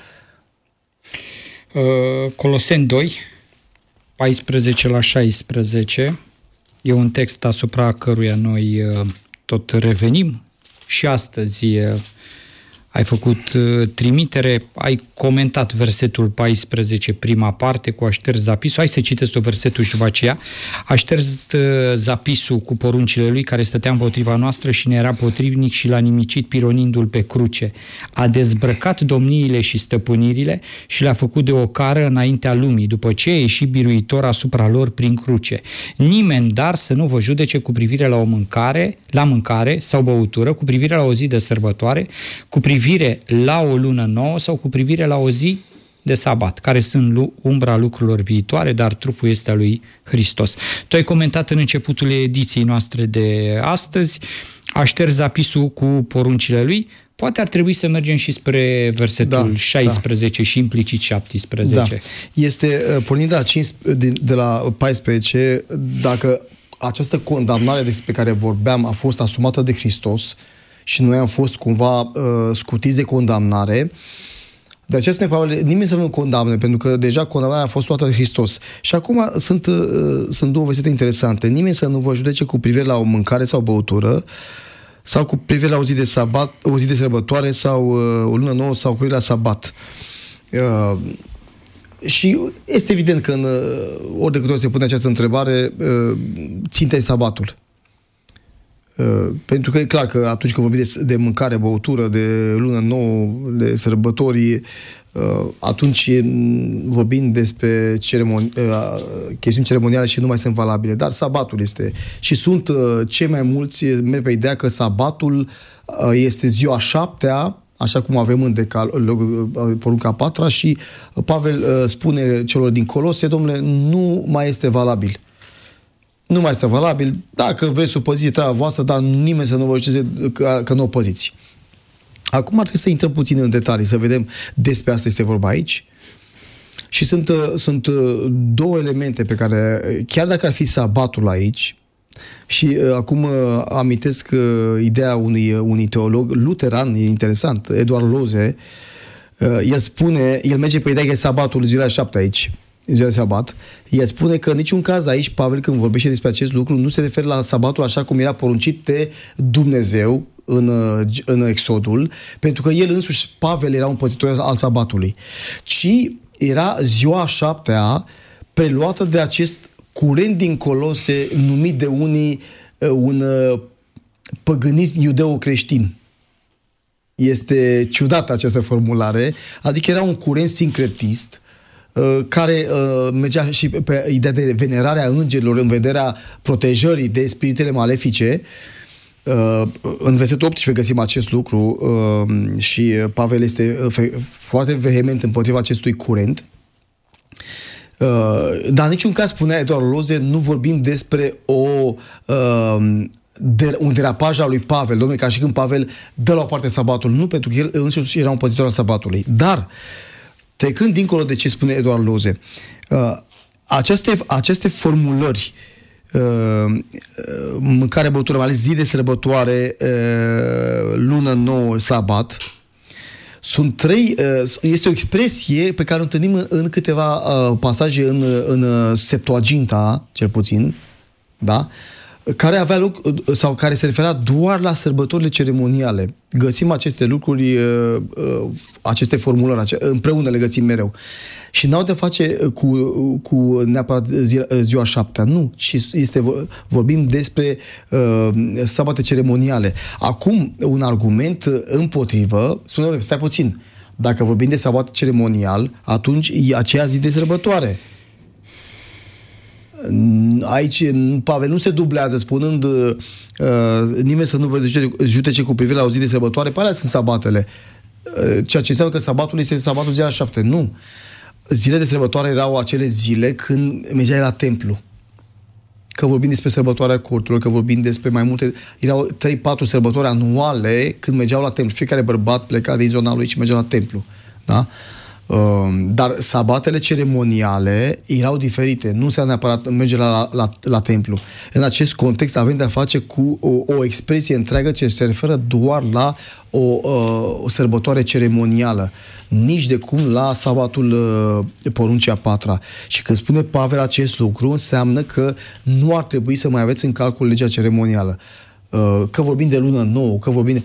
[SPEAKER 2] Uh, Coloseni doi, paisprezece la șaisprezece, e un text asupra căruia noi uh, tot revenim și astăzi uh, ai făcut uh, trimitere, ai comentat versetul paisprezece, prima parte, cu a șters zapisul. Hai să citesc versetul și după aceea. A șters uh, zapisul cu poruncile lui care stătea împotriva noastră și ne era potrivnic și l-a nimicit pironindu-l pe cruce. A dezbrăcat domniile și stăpânirile și le-a făcut de ocară înaintea lumii, după ce a ieșit biruitor asupra lor prin cruce. Nimeni, dar, să nu vă judece cu privire la o mâncare, la mâncare sau băutură, cu privire la o zi de sărbătoare, cu privire la o lună nouă sau cu privire la o zi de sabat, care sunt umbra lucrurilor viitoare, dar trupul este al lui Hristos. Tu ai comentat în începutul ediției noastre de astăzi, a șters zapisul cu poruncile lui. Poate ar trebui să mergem și spre versetul da, șaisprezece da. Și implicit șaptesprezece.
[SPEAKER 3] Da. Este, pornind de la, cincisprezece, de la paisprezece, dacă această condamnare despre care vorbeam a fost asumată de Hristos și noi am fost cumva uh, scutiți de condamnare, de aceea spune Pavel, nimeni să nu condamne, pentru că deja condamnarea a fost luată de Hristos. Și acum sunt, uh, sunt două versete interesante. Nimeni să nu vă judece cu privire la o mâncare sau băutură, sau cu privire la o zi de sabat, o zi de sărbătoare, sau uh, o lună nouă, sau cu privire la sabat. Uh, și este evident că în, uh, ori de câte ori se pune această întrebare, uh, ținta e sabatul. Uh, pentru că e clar că atunci când vorbim de, de mâncare, băutură, de lună nouă, de sărbători, uh, atunci vorbim despre ceremoni, uh, chestiuni ceremoniale și nu mai sunt valabile. Dar sabatul este. Și sunt uh, cei mai mulți merg pe ideea că sabatul uh, este ziua șaptea, așa cum avem în decal, uh, porunca a patra, și Pavel uh, spune celor din Colose, domnule, nu mai este valabil. Nu mai este valabil. Dacă vreți să o păziți, treaba voastră, dar nimeni să nu vă știți că, că nu o păziți. Acum ar trebui să intrăm puțin în detalii, să vedem despre asta este vorba aici. Și sunt, sunt două elemente pe care, chiar dacă ar fi sabatul aici, și uh, acum uh, amintesc uh, ideea unui, unui teolog luteran, e interesant, Eduard Loze, uh, el spune, el merge pe ideea că e sabatul ziua șapte aici. ziua de sabat, el spune că în niciun caz aici, Pavel, când vorbește despre acest lucru, nu se referă la sabatul așa cum era poruncit de Dumnezeu în, în Exodul, pentru că el însuși, Pavel, era un păzitor al sabatului, ci era ziua a șaptea preluată de acest curent din Colose, numit de unii un păgânism iudeo-creștin. Este ciudată această formulare, adică era un curent sincretist care uh, mergea și pe, pe ideea de venerare a îngerilor în vederea protejării de spiritele malefice. Uh, în versetul optsprezece găsim acest lucru uh, și Pavel este uh, foarte vehement împotriva acestui curent. Uh, dar în niciun caz, spunea Eduard Loze, nu vorbim despre o, uh, de, un derapaj al lui Pavel, domnule, ca și când Pavel dă la o parte sabatul. Nu, pentru că el însuși era un păzitor al sabatului. Dar trecând dincolo de ce spune Eduard Loze, uh, aceste, aceste formulări, uh, mâncare, băutură, mai ales zi de sărbătoare, uh, lună nouă, sabat, sunt trei, uh, este o expresie pe care o întâlnim în, în câteva uh, pasaje în, în Septuaginta, cel puțin, da? Care avea loc sau care se referea doar la sărbătorile ceremoniale. Găsim aceste lucruri, aceste formulări, împreună le găsim mereu. Și n-au de face cu, cu neapărat ziua șaptea, nu, ci este, vorbim despre uh, sabate ceremoniale. Acum, un argument împotrivă, spune, stai puțin, dacă vorbim de sabat ceremonial, atunci e aceea zi de sărbătoare. Aici Pavel nu se dublează spunând uh, nimeni să nu vă judece cu privire la o zi de sărbătoare, pe alea sunt sabatele, uh, ceea ce înseamnă că sabatul este sabatul ziua șapte. Nu. Zile de sărbătoare erau acele zile când mergeai la templu. Că vorbim despre sărbătoarea corturilor, că vorbim despre mai multe, erau trei patru sărbători anuale când mergeau la templu. Fiecare bărbat pleca din zona lui și mergea la templu. Da? Dar sabatele ceremoniale erau diferite, nu înseamnă neapărat mergerea la, la, la templu. În acest context avem de-a face cu o, o expresie întreagă ce se referă doar la o, o, o sărbătoare ceremonială, nici de cum la sabatul uh, poruncii a patra. Și când spune Pavel acest lucru, înseamnă că nu ar trebui să mai aveți în calcul legea ceremonială. Uh, că vorbim de lună nouă, că vorbim de...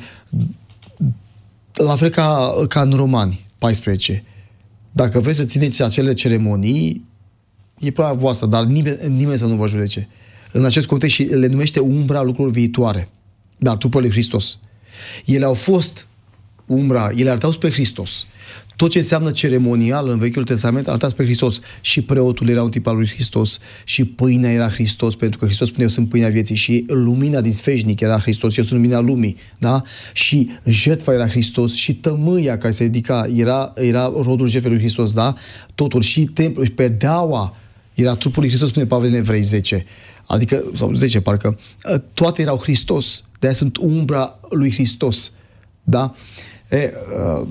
[SPEAKER 3] La fel ca, ca în Romani paisprezece. Dacă vreți să țineți acele ceremonii, e problema voastră, dar nimeni, nimeni să nu vă judece. În acest context și le numește umbra lucrurilor viitoare. Dar trupul lui Hristos. Ele au fost umbra, ele arătau spre Hristos. Tot ce înseamnă ceremonial în Vechiul Testament arăta spre Hristos. Și preotul era un tip al lui Hristos, și pâinea era Hristos, pentru că Hristos spune, eu sunt pâinea vieții, și lumina din sfeșnic era Hristos, eu sunt lumina lumii, da? Și jertfa era Hristos, și tămâia care se ridica era, era rodul jertfei lui Hristos, da? Totul, și templul, și perdeaua era trupul lui Hristos, spune Pavel în Evrei zece. Adică, sau zece parcă, toate erau Hristos, de-aia sunt umbra lui Hristos, da? E, uh,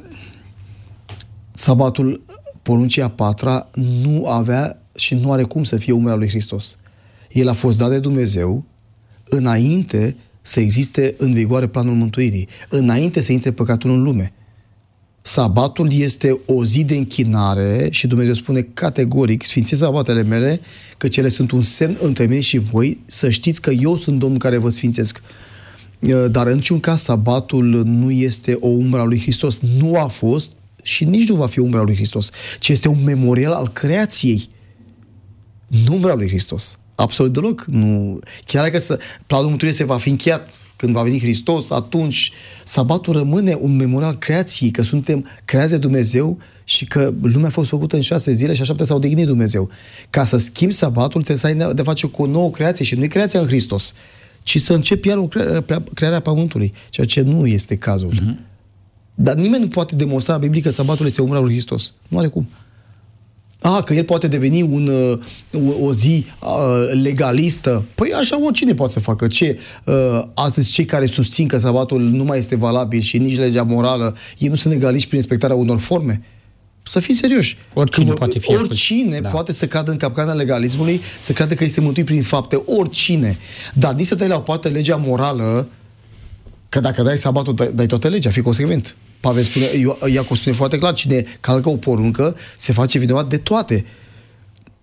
[SPEAKER 3] sabatul poruncii a patra nu avea și nu are cum să fie umbra lui Hristos. El a fost dat de Dumnezeu înainte să existe în vigoare planul mântuirii, înainte să intre păcatul în lume. Sabatul este o zi de închinare și Dumnezeu spune categoric, sfințiți sabatele mele, că cele sunt un semn între mine și voi, să știți că eu sunt Domnul care vă sfințesc. Dar în niciun caz sabatul nu este o umbră a lui Hristos. Nu a fost și nici nu va fi umbra lui Hristos, ci este un memorial al creației. Nu umbra lui Hristos. Absolut deloc. Nu. Chiar dacă planul mântuirii se va fi încheiat când va veni Hristos, atunci sabatul rămâne un memorial al creației, că suntem creați de Dumnezeu și că lumea a fost făcută în șase zile și a șaptea s-a odihnit Dumnezeu. Ca să schimbi sabatul trebuie să ai de face cu o nouă creație și nu e creația în Hristos, ci să începi iar o creare a pământului, ceea ce nu este cazul. Mm-hmm. Dar nimeni nu poate demonstra biblic că sabatul este umbra lui Hristos. Nu are cum. Ah, că el poate deveni un, o, o zi uh, legalistă. Păi așa oricine poate să facă. Ce? Uh, astăzi cei care susțin că sabatul nu mai este valabil și nici legea morală, ei nu sunt legaliști prin respectarea unor forme? Să fii serioși.
[SPEAKER 2] Oricine,
[SPEAKER 3] că,
[SPEAKER 2] poate, fi
[SPEAKER 3] oricine da. poate să cadă în capcana legalismului, să crede că este mântuit prin fapte. Oricine. Dar nici să dai la o parte legea morală, că dacă dai sabatul, dai, dai toată legea, fii consecvent. Pavel spune, Iacov spune foarte clar, cine calcă o poruncă se face vinovat de toate.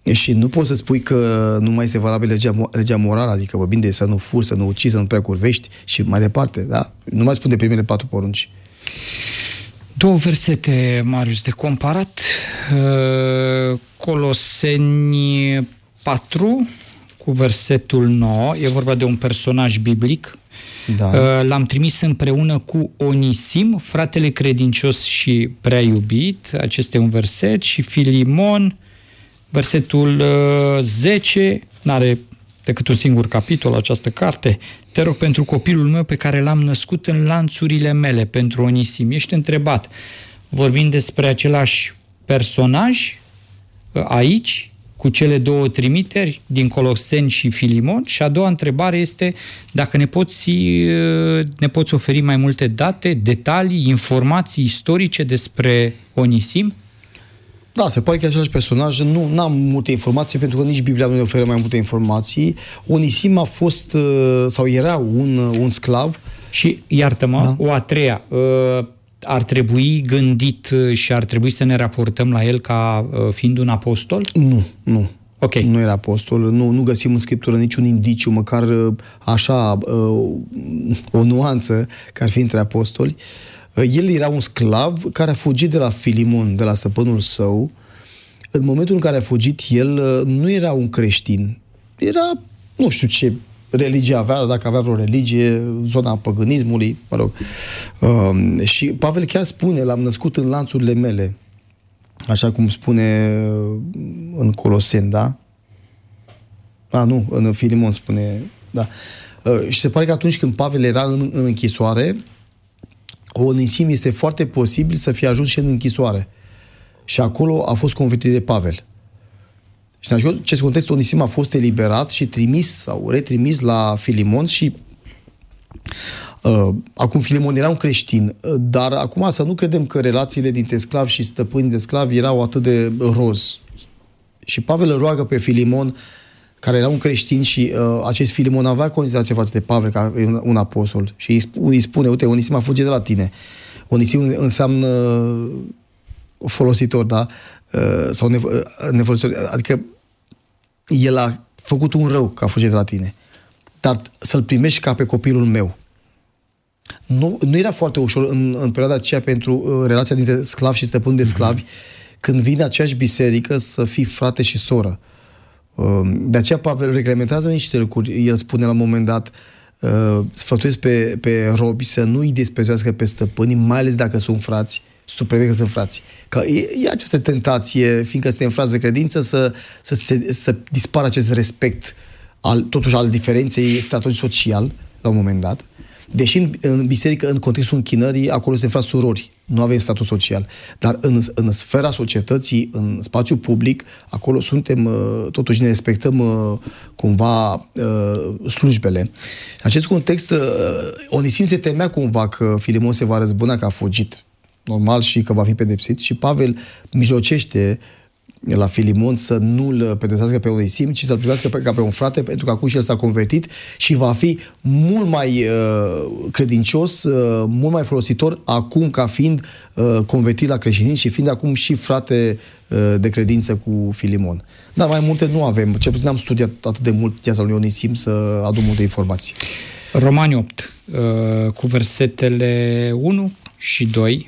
[SPEAKER 3] Și nu poți să spui că nu mai este valabil legea, legea morală, adică vorbim de să nu furi, să nu ucizi, să nu prea curvești și mai departe, da? Nu mai spun de primele patru porunci.
[SPEAKER 2] Două versete, Marius, de comparat. Coloseni patru cu versetul nouă. E vorba de un personaj biblic. Da. L-am trimis împreună cu Onisim, fratele credincios și prea iubit. Acesta e un verset. Și Filimon, versetul zece, n-are decât un singur capitol această carte. Te rog pentru copilul meu pe care l-am născut în lanțurile mele, pentru Onisim. Ești întrebat. Vorbim despre același personaj aici, cu cele două trimiteri din Coloseni și Filimon. Și a doua întrebare este dacă ne poți, ne poți oferi mai multe date, detalii, informații istorice despre Onisim?
[SPEAKER 3] Da, se pare că e același personaj. Nu am multe informații, pentru că nici Biblia nu ne oferă mai multe informații. Onisim a fost, sau era un, un sclav. Și,
[SPEAKER 2] iartă-mă, da. O a treia, ar trebui gândit și ar trebui să ne raportăm la el ca fiind un apostol?
[SPEAKER 3] Nu, nu.
[SPEAKER 2] Okay.
[SPEAKER 3] Nu era apostol, nu, nu găsim în Scriptură niciun indiciu, măcar așa, o nuanță, că ar fi între apostoli. El era un sclav care a fugit de la Filimon, de la stăpânul său. În momentul în care a fugit, el nu era un creștin. Era, nu știu ce religie avea, dacă avea vreo religie, zona păgânismului, mă rog. Uh, și Pavel chiar spune, l-am născut în lanțurile mele. Așa cum spune în Coloseni, da? A, nu, în Filimon spune, da. Uh, și se pare că atunci când Pavel era în, în închisoare, Onisim este foarte posibil să fie ajuns și în închisoare. Și acolo a fost convertit de Pavel. Și în acest context Onisim a fost eliberat și trimis sau retrimis la Filimon și uh, acum Filimon era un creștin, dar acum să nu credem că relațiile dintre sclavi și stăpâni de sclavi erau atât de roz. Și Pavel îl roagă pe Filimon, care era un creștin, și uh, acest Filimon avea considerație față de Pavel ca un, un apostol și îi spune, îi spune, uite, Onisim a fugit de la tine. Onisim înseamnă folositor, da? Uh, sau nevo- nefolositor, adică el a făcut un rău că a fugit de la tine, dar să-l primești ca pe copilul meu. Nu, nu era foarte ușor în, în perioada aceea pentru uh, relația dintre sclavi și stăpâni de sclavi, mm-hmm. când vine aceeași biserică să fii frate și soră. De aceea Pavel reglementează niște lucruri. El spune la un moment dat, sfătuiesc pe, pe robi să nu îi desprețuiască pe stăpâni, mai ales dacă sunt frați, sub pretext că sunt frați. Că e, e această tentație, fiindcă suntem frați de credință, să, să, se, să dispară acest respect al, totuși al diferenței statului social la un moment dat. Deși în, în biserică, în contextul închinării, acolo suntem frați surori, nu avem statut social. Dar în, în sfera societății, în spațiu public, acolo suntem, totuși ne respectăm cumva slujbele. În acest context, Onisim se temea cumva că Filimon se va răzbuna, că a fugit, normal, și că va fi pedepsit, și Pavel mijlocește la Filimon să nu-l pedepsească pe Onisim, ci să-l privească pe, ca pe un frate, pentru că acum și el s-a convertit și va fi mult mai uh, credincios, uh, mult mai folositor acum ca fiind uh, convertit la creștinism și fiind acum și frate uh, de credință cu Filimon. Dar mai multe nu avem, cel puțin am studiat atât de mult viața lui Onisim să adun multe informații.
[SPEAKER 2] Romani opt, uh, cu versetele unu și doi.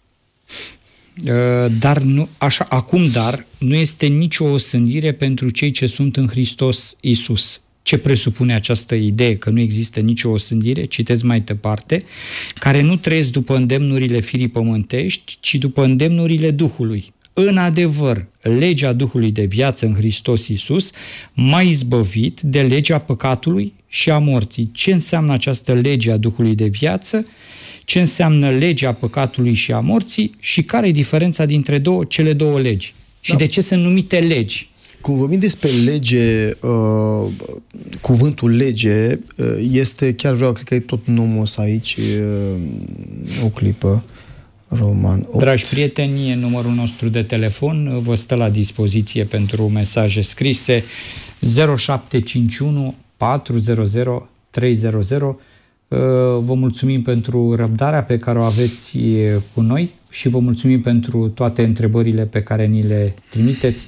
[SPEAKER 2] Dar nu, așa, acum dar nu este nicio osândire pentru cei ce sunt în Hristos Iisus. Ce presupune această idee că nu există nicio osândire? Citez mai departe: care nu trăiesc după îndemnurile firii pământești, ci după îndemnurile Duhului. În adevăr, legea Duhului de viață în Hristos Iisus m-a izbăvit de legea păcatului și a morții. Ce înseamnă această lege a Duhului de viață? Ce înseamnă legea păcatului și a morții și care e diferența dintre două, cele două legi? Și da. De ce sunt numite legi?
[SPEAKER 3] Când vorbim despre lege, uh, cuvântul lege uh, este, chiar vreau, cred că e tot nomos aici, uh, o clipă, Roman opt.
[SPEAKER 2] Dragi prieteni, numărul nostru de telefon vă stă la dispoziție pentru mesaje scrise zero șapte cinci unu patru zero zero trei zero zero. Vă mulțumim pentru răbdarea pe care o aveți cu noi și vă mulțumim pentru toate întrebările pe care ni le trimiteți.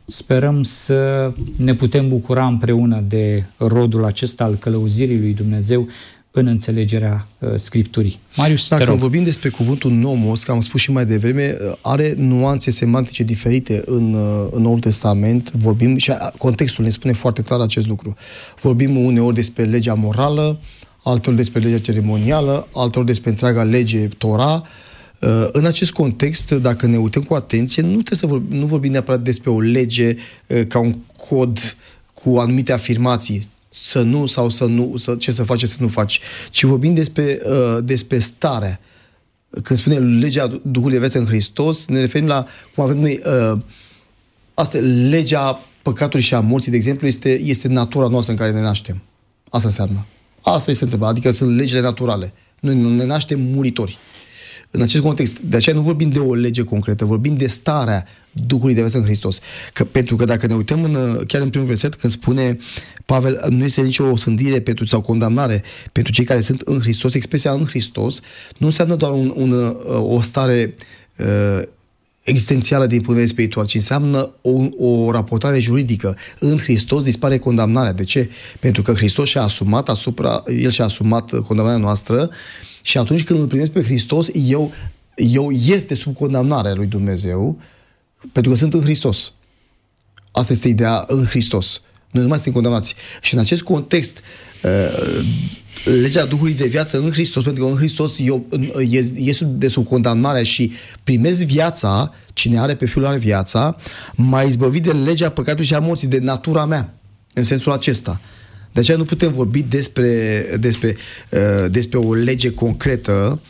[SPEAKER 2] Sperăm să ne putem bucura împreună de rodul acesta al călăuzirii lui Dumnezeu în înțelegerea uh, Scripturii. Marius,
[SPEAKER 3] Dacă
[SPEAKER 2] te rog.
[SPEAKER 3] vorbim despre cuvântul nomos, că am spus și mai devreme, are nuanțe semantice diferite în, în Noul Testament. Vorbim, și contextul ne spune foarte clar acest lucru. Vorbim uneori despre legea morală, alteori despre legea ceremonială, alteori despre întreaga lege Tora. În acest context, dacă ne uităm cu atenție, nu trebuie să vorbim, nu vorbim neapărat despre o lege ca un cod cu anumite afirmații, să nu sau să nu, să, ce să faci, să nu faci, ci vorbim despre, uh, despre starea. Când spune legea Duhului de viață în Hristos, ne referim la cum avem noi uh, asta, legea păcatului și a morții, de exemplu, este, este natura noastră în care ne naștem. Asta înseamnă. Asta este întâmplă, adică sunt legile naturale. Noi ne naștem muritori. În acest context, de aceea nu vorbim de o lege concretă, vorbim de starea Duhului de viață în Hristos. Că, pentru că dacă ne uităm în, chiar în primul verset, când spune Pavel, nu este nicio osândire pentru, sau condamnare pentru cei care sunt în Hristos, expresia în Hristos nu înseamnă doar un, un, o stare uh, existențială din punct de vedere spiritual, ci înseamnă o, o raportare juridică. În Hristos dispare condamnarea. De ce? Pentru că Hristos și-a asumat asupra, El și-a asumat condamnarea noastră și atunci când îl primesc pe Hristos, eu, eu ies de sub condamnarea lui Dumnezeu, pentru că sunt în Hristos. Asta este ideea în Hristos. Noi nu mai suntem condamnați. Și în acest context, uh, legea Duhului de viață în Hristos, pentru că în Hristos eu ies, ies de sub condamnarea și primesc viața, cine are pe Fiul are viața, m-a izbăvit de legea păcatului și a morții, de natura mea, în sensul acesta. De aceea nu putem vorbi despre, despre, uh, despre o lege concretă.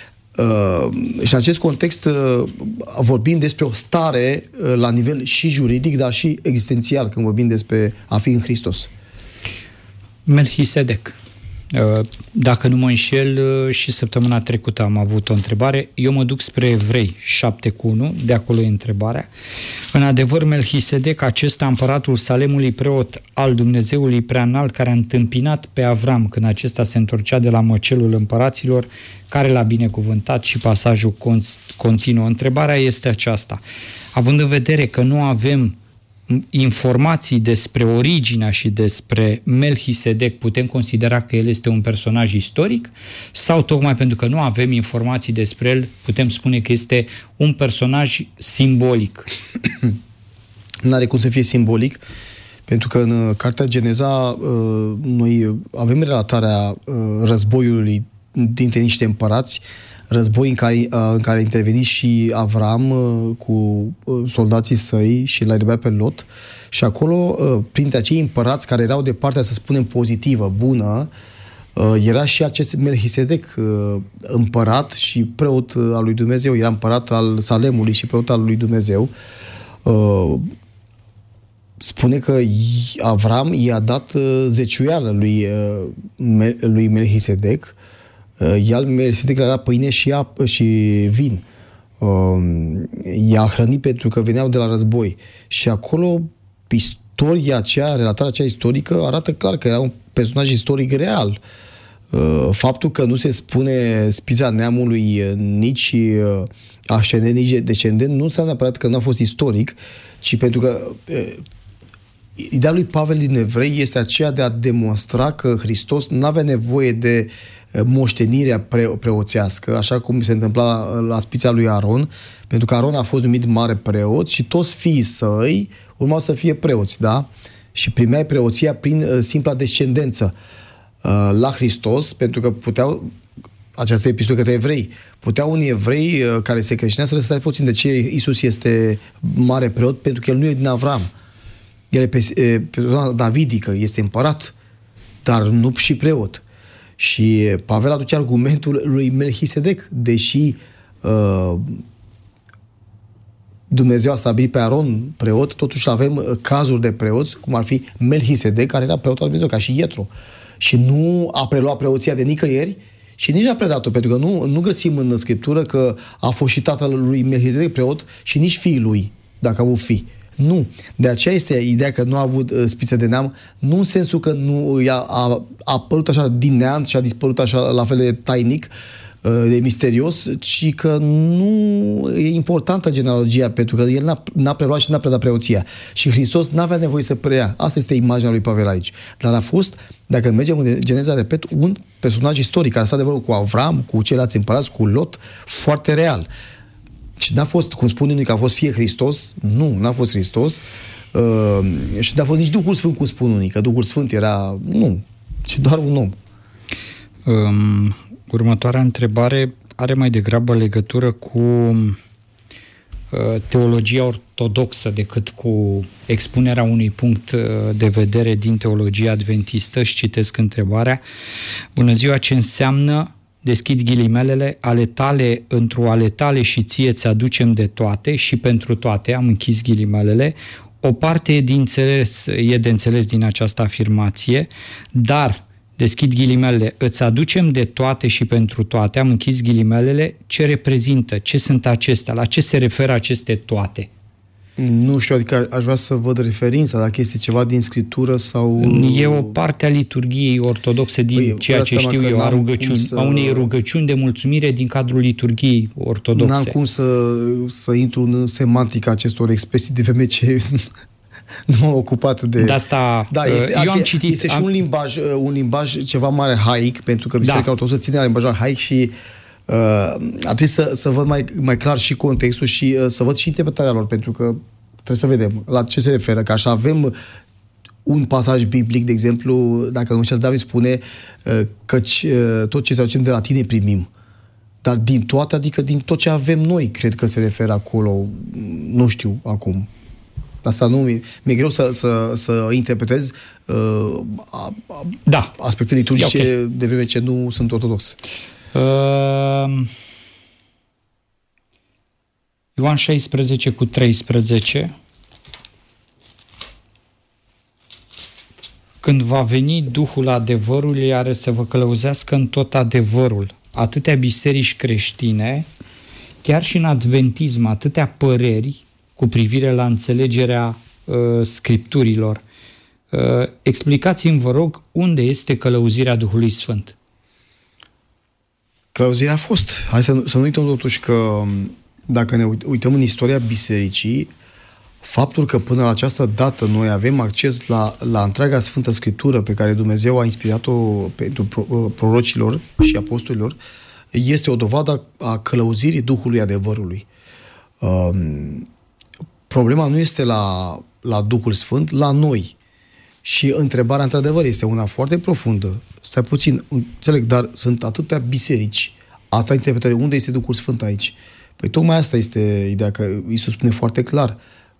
[SPEAKER 3] Uh, și în acest context uh, vorbim despre o stare uh, la nivel și juridic, dar și existențial, când vorbim despre a fi în Hristos.
[SPEAKER 2] Melchisedec. Dacă nu mă înșel, și săptămâna trecută am avut o întrebare. Eu mă duc spre Evrei șapte cu unu, de acolo e întrebarea. În adevăr, Melchisedec, acesta împăratul Salemului, preot al Dumnezeului Preanalt, care a întâmpinat pe Avram când acesta se întorcea de la măcelul împăraților, care l-a binecuvântat, și pasajul continuă. Întrebarea este aceasta. Având în vedere că nu avem informații despre originea și despre Melchisedec, putem considera că el este un personaj istoric, sau tocmai pentru că nu avem informații despre el, putem spune că este un personaj simbolic?
[SPEAKER 3] N-are cum să fie simbolic, pentru că în Cartea Geneza noi avem relatarea războiului dintre niște împărați, război în care, în care a intervenit și Avram cu soldații săi și l-a eliberat pe Lot. Și acolo, printre acei împărați care erau de partea, să spunem, pozitivă, bună, era și acest Melchisedec, împărat și preot al lui Dumnezeu. Era împărat al Salemului și preot al lui Dumnezeu. Spune că Avram i-a dat zeciuială lui, lui Melchisedec. El Melchisedec le-a dat pâine și, apă și vin. I-a hrănit pentru că veneau de la război. Și acolo istoria aceea, relatarea aceea istorică arată clar că era un personaj istoric real. Faptul că nu se spune spița neamului nici ascendent, nici descendent, nu înseamnă neapărat că nu a fost istoric, ci pentru că ideea lui Pavel din Evrei este aceea de a demonstra că Hristos nu avea nevoie de moștenirea pre- preoțească, așa cum se întâmpla la, la spița lui Aron, pentru că Aron a fost numit mare preot și toți fiii săi urmau să fie preoți, da? Și primeai preoția prin uh, simpla descendență uh, la Hristos, pentru că puteau, această epistolă către evrei, puteau unii evrei uh, care se creștinează să stai puțin de ce Iisus este mare preot, pentru că el nu e din Avram. El e pe, pe zona davidică, este împărat, dar nu și preot. Și Pavel aduce argumentul lui Melchisedec, deși uh, Dumnezeu a stabilit pe Aron preot, totuși avem cazuri de preoți, cum ar fi Melchisedec, care era preot al Dumnezeu, ca și Ietro. Și nu a preluat preoția de nicăieri și nici n-a predat-o, pentru că nu, nu găsim în Scriptură că a fost și tatăl lui Melchisedec preot și nici fiii lui, dacă a avut fii. Nu. De aceea este ideea că nu a avut uh, spiță de neam, nu în sensul că nu a, a, a apărut așa din neant și a dispărut așa la fel de tainic, de misterios, ci că nu e importantă genealogia, pentru că el n-a, n-a preluat și n-a predat preoția. Și Hristos n-avea nevoie să preia. Asta este imaginea lui Pavel aici. Dar a fost, dacă mergem în Geneza, repet, un personaj istoric care s-a adevărat cu Avram, cu ceilalți împărați, cu Lot, foarte real. Și n-a fost, cum spune unii, că a fost fie Hristos. Nu, n-a fost Hristos. Uh, și n-a fost nici Duhul Sfânt, cum spun unii, că Duhul Sfânt era... Nu, ci doar un om.
[SPEAKER 2] Um, următoarea întrebare are mai degrabă legătură cu uh, teologia ortodoxă decât cu expunerea unui punct uh, de vedere din teologia adventistă și citesc întrebarea. Bună ziua, ce înseamnă, deschid ghilimelele, ale tale într-o ale tale și ție ți aducem de toate și pentru toate, am închis ghilimelele. O parte e de înțeles, e de înțeles din această afirmație, dar deschid ghilimele, îți aducem de toate și pentru toate, am închis ghilimelele, ce reprezintă, ce sunt acestea, la ce se referă aceste toate?
[SPEAKER 3] Nu știu, adică aș vrea să văd referința, dacă este ceva din Scriptură sau...
[SPEAKER 2] E o parte a liturgiei ortodoxe din păi, ceea ce știu eu, a, rugăciuni, să... a unei rugăciuni de mulțumire din cadrul liturgiei ortodoxe.
[SPEAKER 3] N-am cum să, să intru în semantica acestor expresii de vreme ce... Nu m-am ocupat de...
[SPEAKER 2] de asta,
[SPEAKER 3] da, este,
[SPEAKER 2] eu am citit...
[SPEAKER 3] Este și
[SPEAKER 2] am...
[SPEAKER 3] un limbaj, un limbaj ceva mare haic, pentru că Biserica da. Ortodoxă ține la limbajul haic și uh, ar trebui să, să văd mai, mai clar și contextul și uh, să văd și interpretarea lor, pentru că trebuie să vedem la ce se referă, că așa avem un pasaj biblic, de exemplu, dacă nu știu, David spune uh, că uh, tot ce se aducem de la tine primim. Dar din toate, adică din tot ce avem noi, cred că se referă acolo, nu știu acum. Asta nu, mi-e greu să, să, să interpretez uh, a, a,
[SPEAKER 2] da.
[SPEAKER 3] aspecte liturgice
[SPEAKER 2] okay.
[SPEAKER 3] de vreme ce nu sunt ortodox.
[SPEAKER 2] Uh, Ioan șaisprezece cu treisprezece. Când va veni Duhul adevărului, are să vă călăuzească în tot adevărul. Atâtea biserici creștine, chiar și în adventism, atâtea păreri cu privire la înțelegerea uh, scripturilor. Uh, explicați-mi, vă rog, unde este călăuzirea Duhului Sfânt?
[SPEAKER 3] Călăuzirea a fost. Hai să, să nu uităm totuși că dacă ne uităm în istoria bisericii, faptul că până la această dată noi avem acces la, la întreaga Sfântă Scriptură pe care Dumnezeu a inspirat-o pentru prorocilor și apostolilor, este o dovadă a călăuzirii Duhului adevărului. Um, Problema nu este la, la Duhul Sfânt, la noi. Și întrebarea, într-adevăr, este una foarte profundă. Stai puțin, înțeleg, dar sunt atâtea biserici, atâtea interpretări. Unde este Duhul Sfânt aici? Păi tocmai asta este ideea, că Iisus spune foarte clar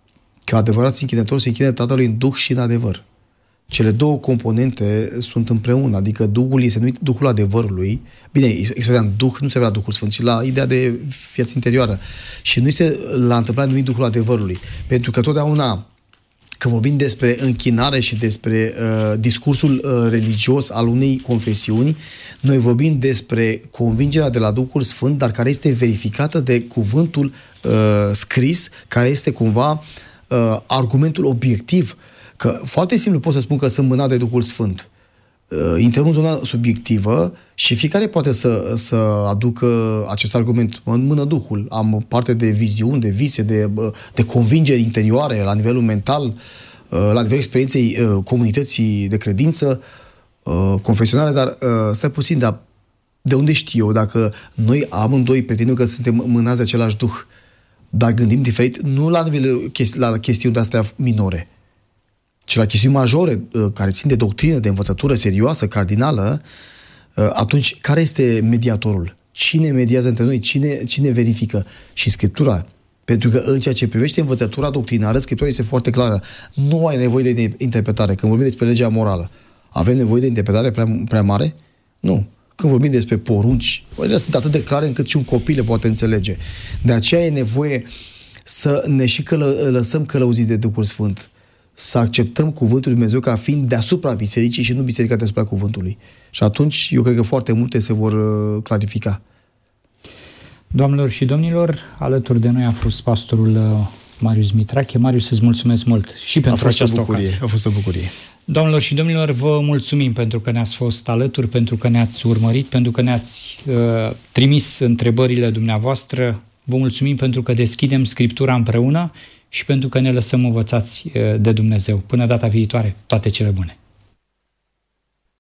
[SPEAKER 3] că adevărați închinători se închină Tatălui în Duh și în adevăr. Cele două componente sunt împreună, adică Duhul este numit Duhul adevărului. Bine, expresia Duh nu se vrea Duhul Sfânt, ci la ideea de viață interioară. Și nu este la întâmplare numit Duhul adevărului. Pentru că totdeauna, când vorbim despre închinare și despre uh, discursul uh, religios al unei confesiuni, noi vorbim despre convingerea de la Duhul Sfânt, dar care este verificată de cuvântul uh, scris, care este cumva uh, argumentul obiectiv. Că foarte simplu pot să spun că sunt mânat de Duhul Sfânt. Intrăm în zona subiectivă și fiecare poate să, să aducă acest argument. În mână Duhul. Am parte de viziuni, de vise, de, de convingeri interioare la nivelul mental, la nivelul experienței comunității de credință confesionale, dar stai puțin, dar de unde știu eu dacă noi amândoi pretindem că suntem mânați de același Duh, dar gândim diferit, nu la nivelul la chestiuni de astea minore, ci la chestiuni majore, care țin de doctrină, de învățătură serioasă, cardinală, atunci care este mediatorul? Cine mediază între noi? Cine, cine verifică? Și Scriptura. Pentru că în ceea ce privește învățătura doctrinară, Scriptura este foarte clară. Nu ai nevoie de interpretare. Când vorbim despre legea morală, avem nevoie de interpretare prea, prea mare? Nu. Când vorbim despre porunci, ele sunt atât de clare încât și un copil le poate înțelege. De aceea e nevoie să ne și călă, lăsăm călăuziți de Duhul Sfânt. Să acceptăm cuvântul lui Dumnezeu ca fiind deasupra bisericii și nu biserica deasupra cuvântului. Și atunci eu cred că foarte multe se vor clarifica.
[SPEAKER 2] Doamnelor și domnilor, alături de noi a fost pastorul Marius Mitrache. Marius, îți mulțumesc mult și pentru această ocazie.
[SPEAKER 3] A fost o bucurie.
[SPEAKER 2] Doamnelor și domnilor, vă mulțumim pentru că ne-ați fost alături, pentru că ne-ați urmărit, pentru că ne-ați uh, trimis întrebările dumneavoastră. Vă mulțumim pentru că deschidem Scriptura împreună și pentru că ne lăsăm învățați uh, de Dumnezeu. Până data viitoare, toate cele bune!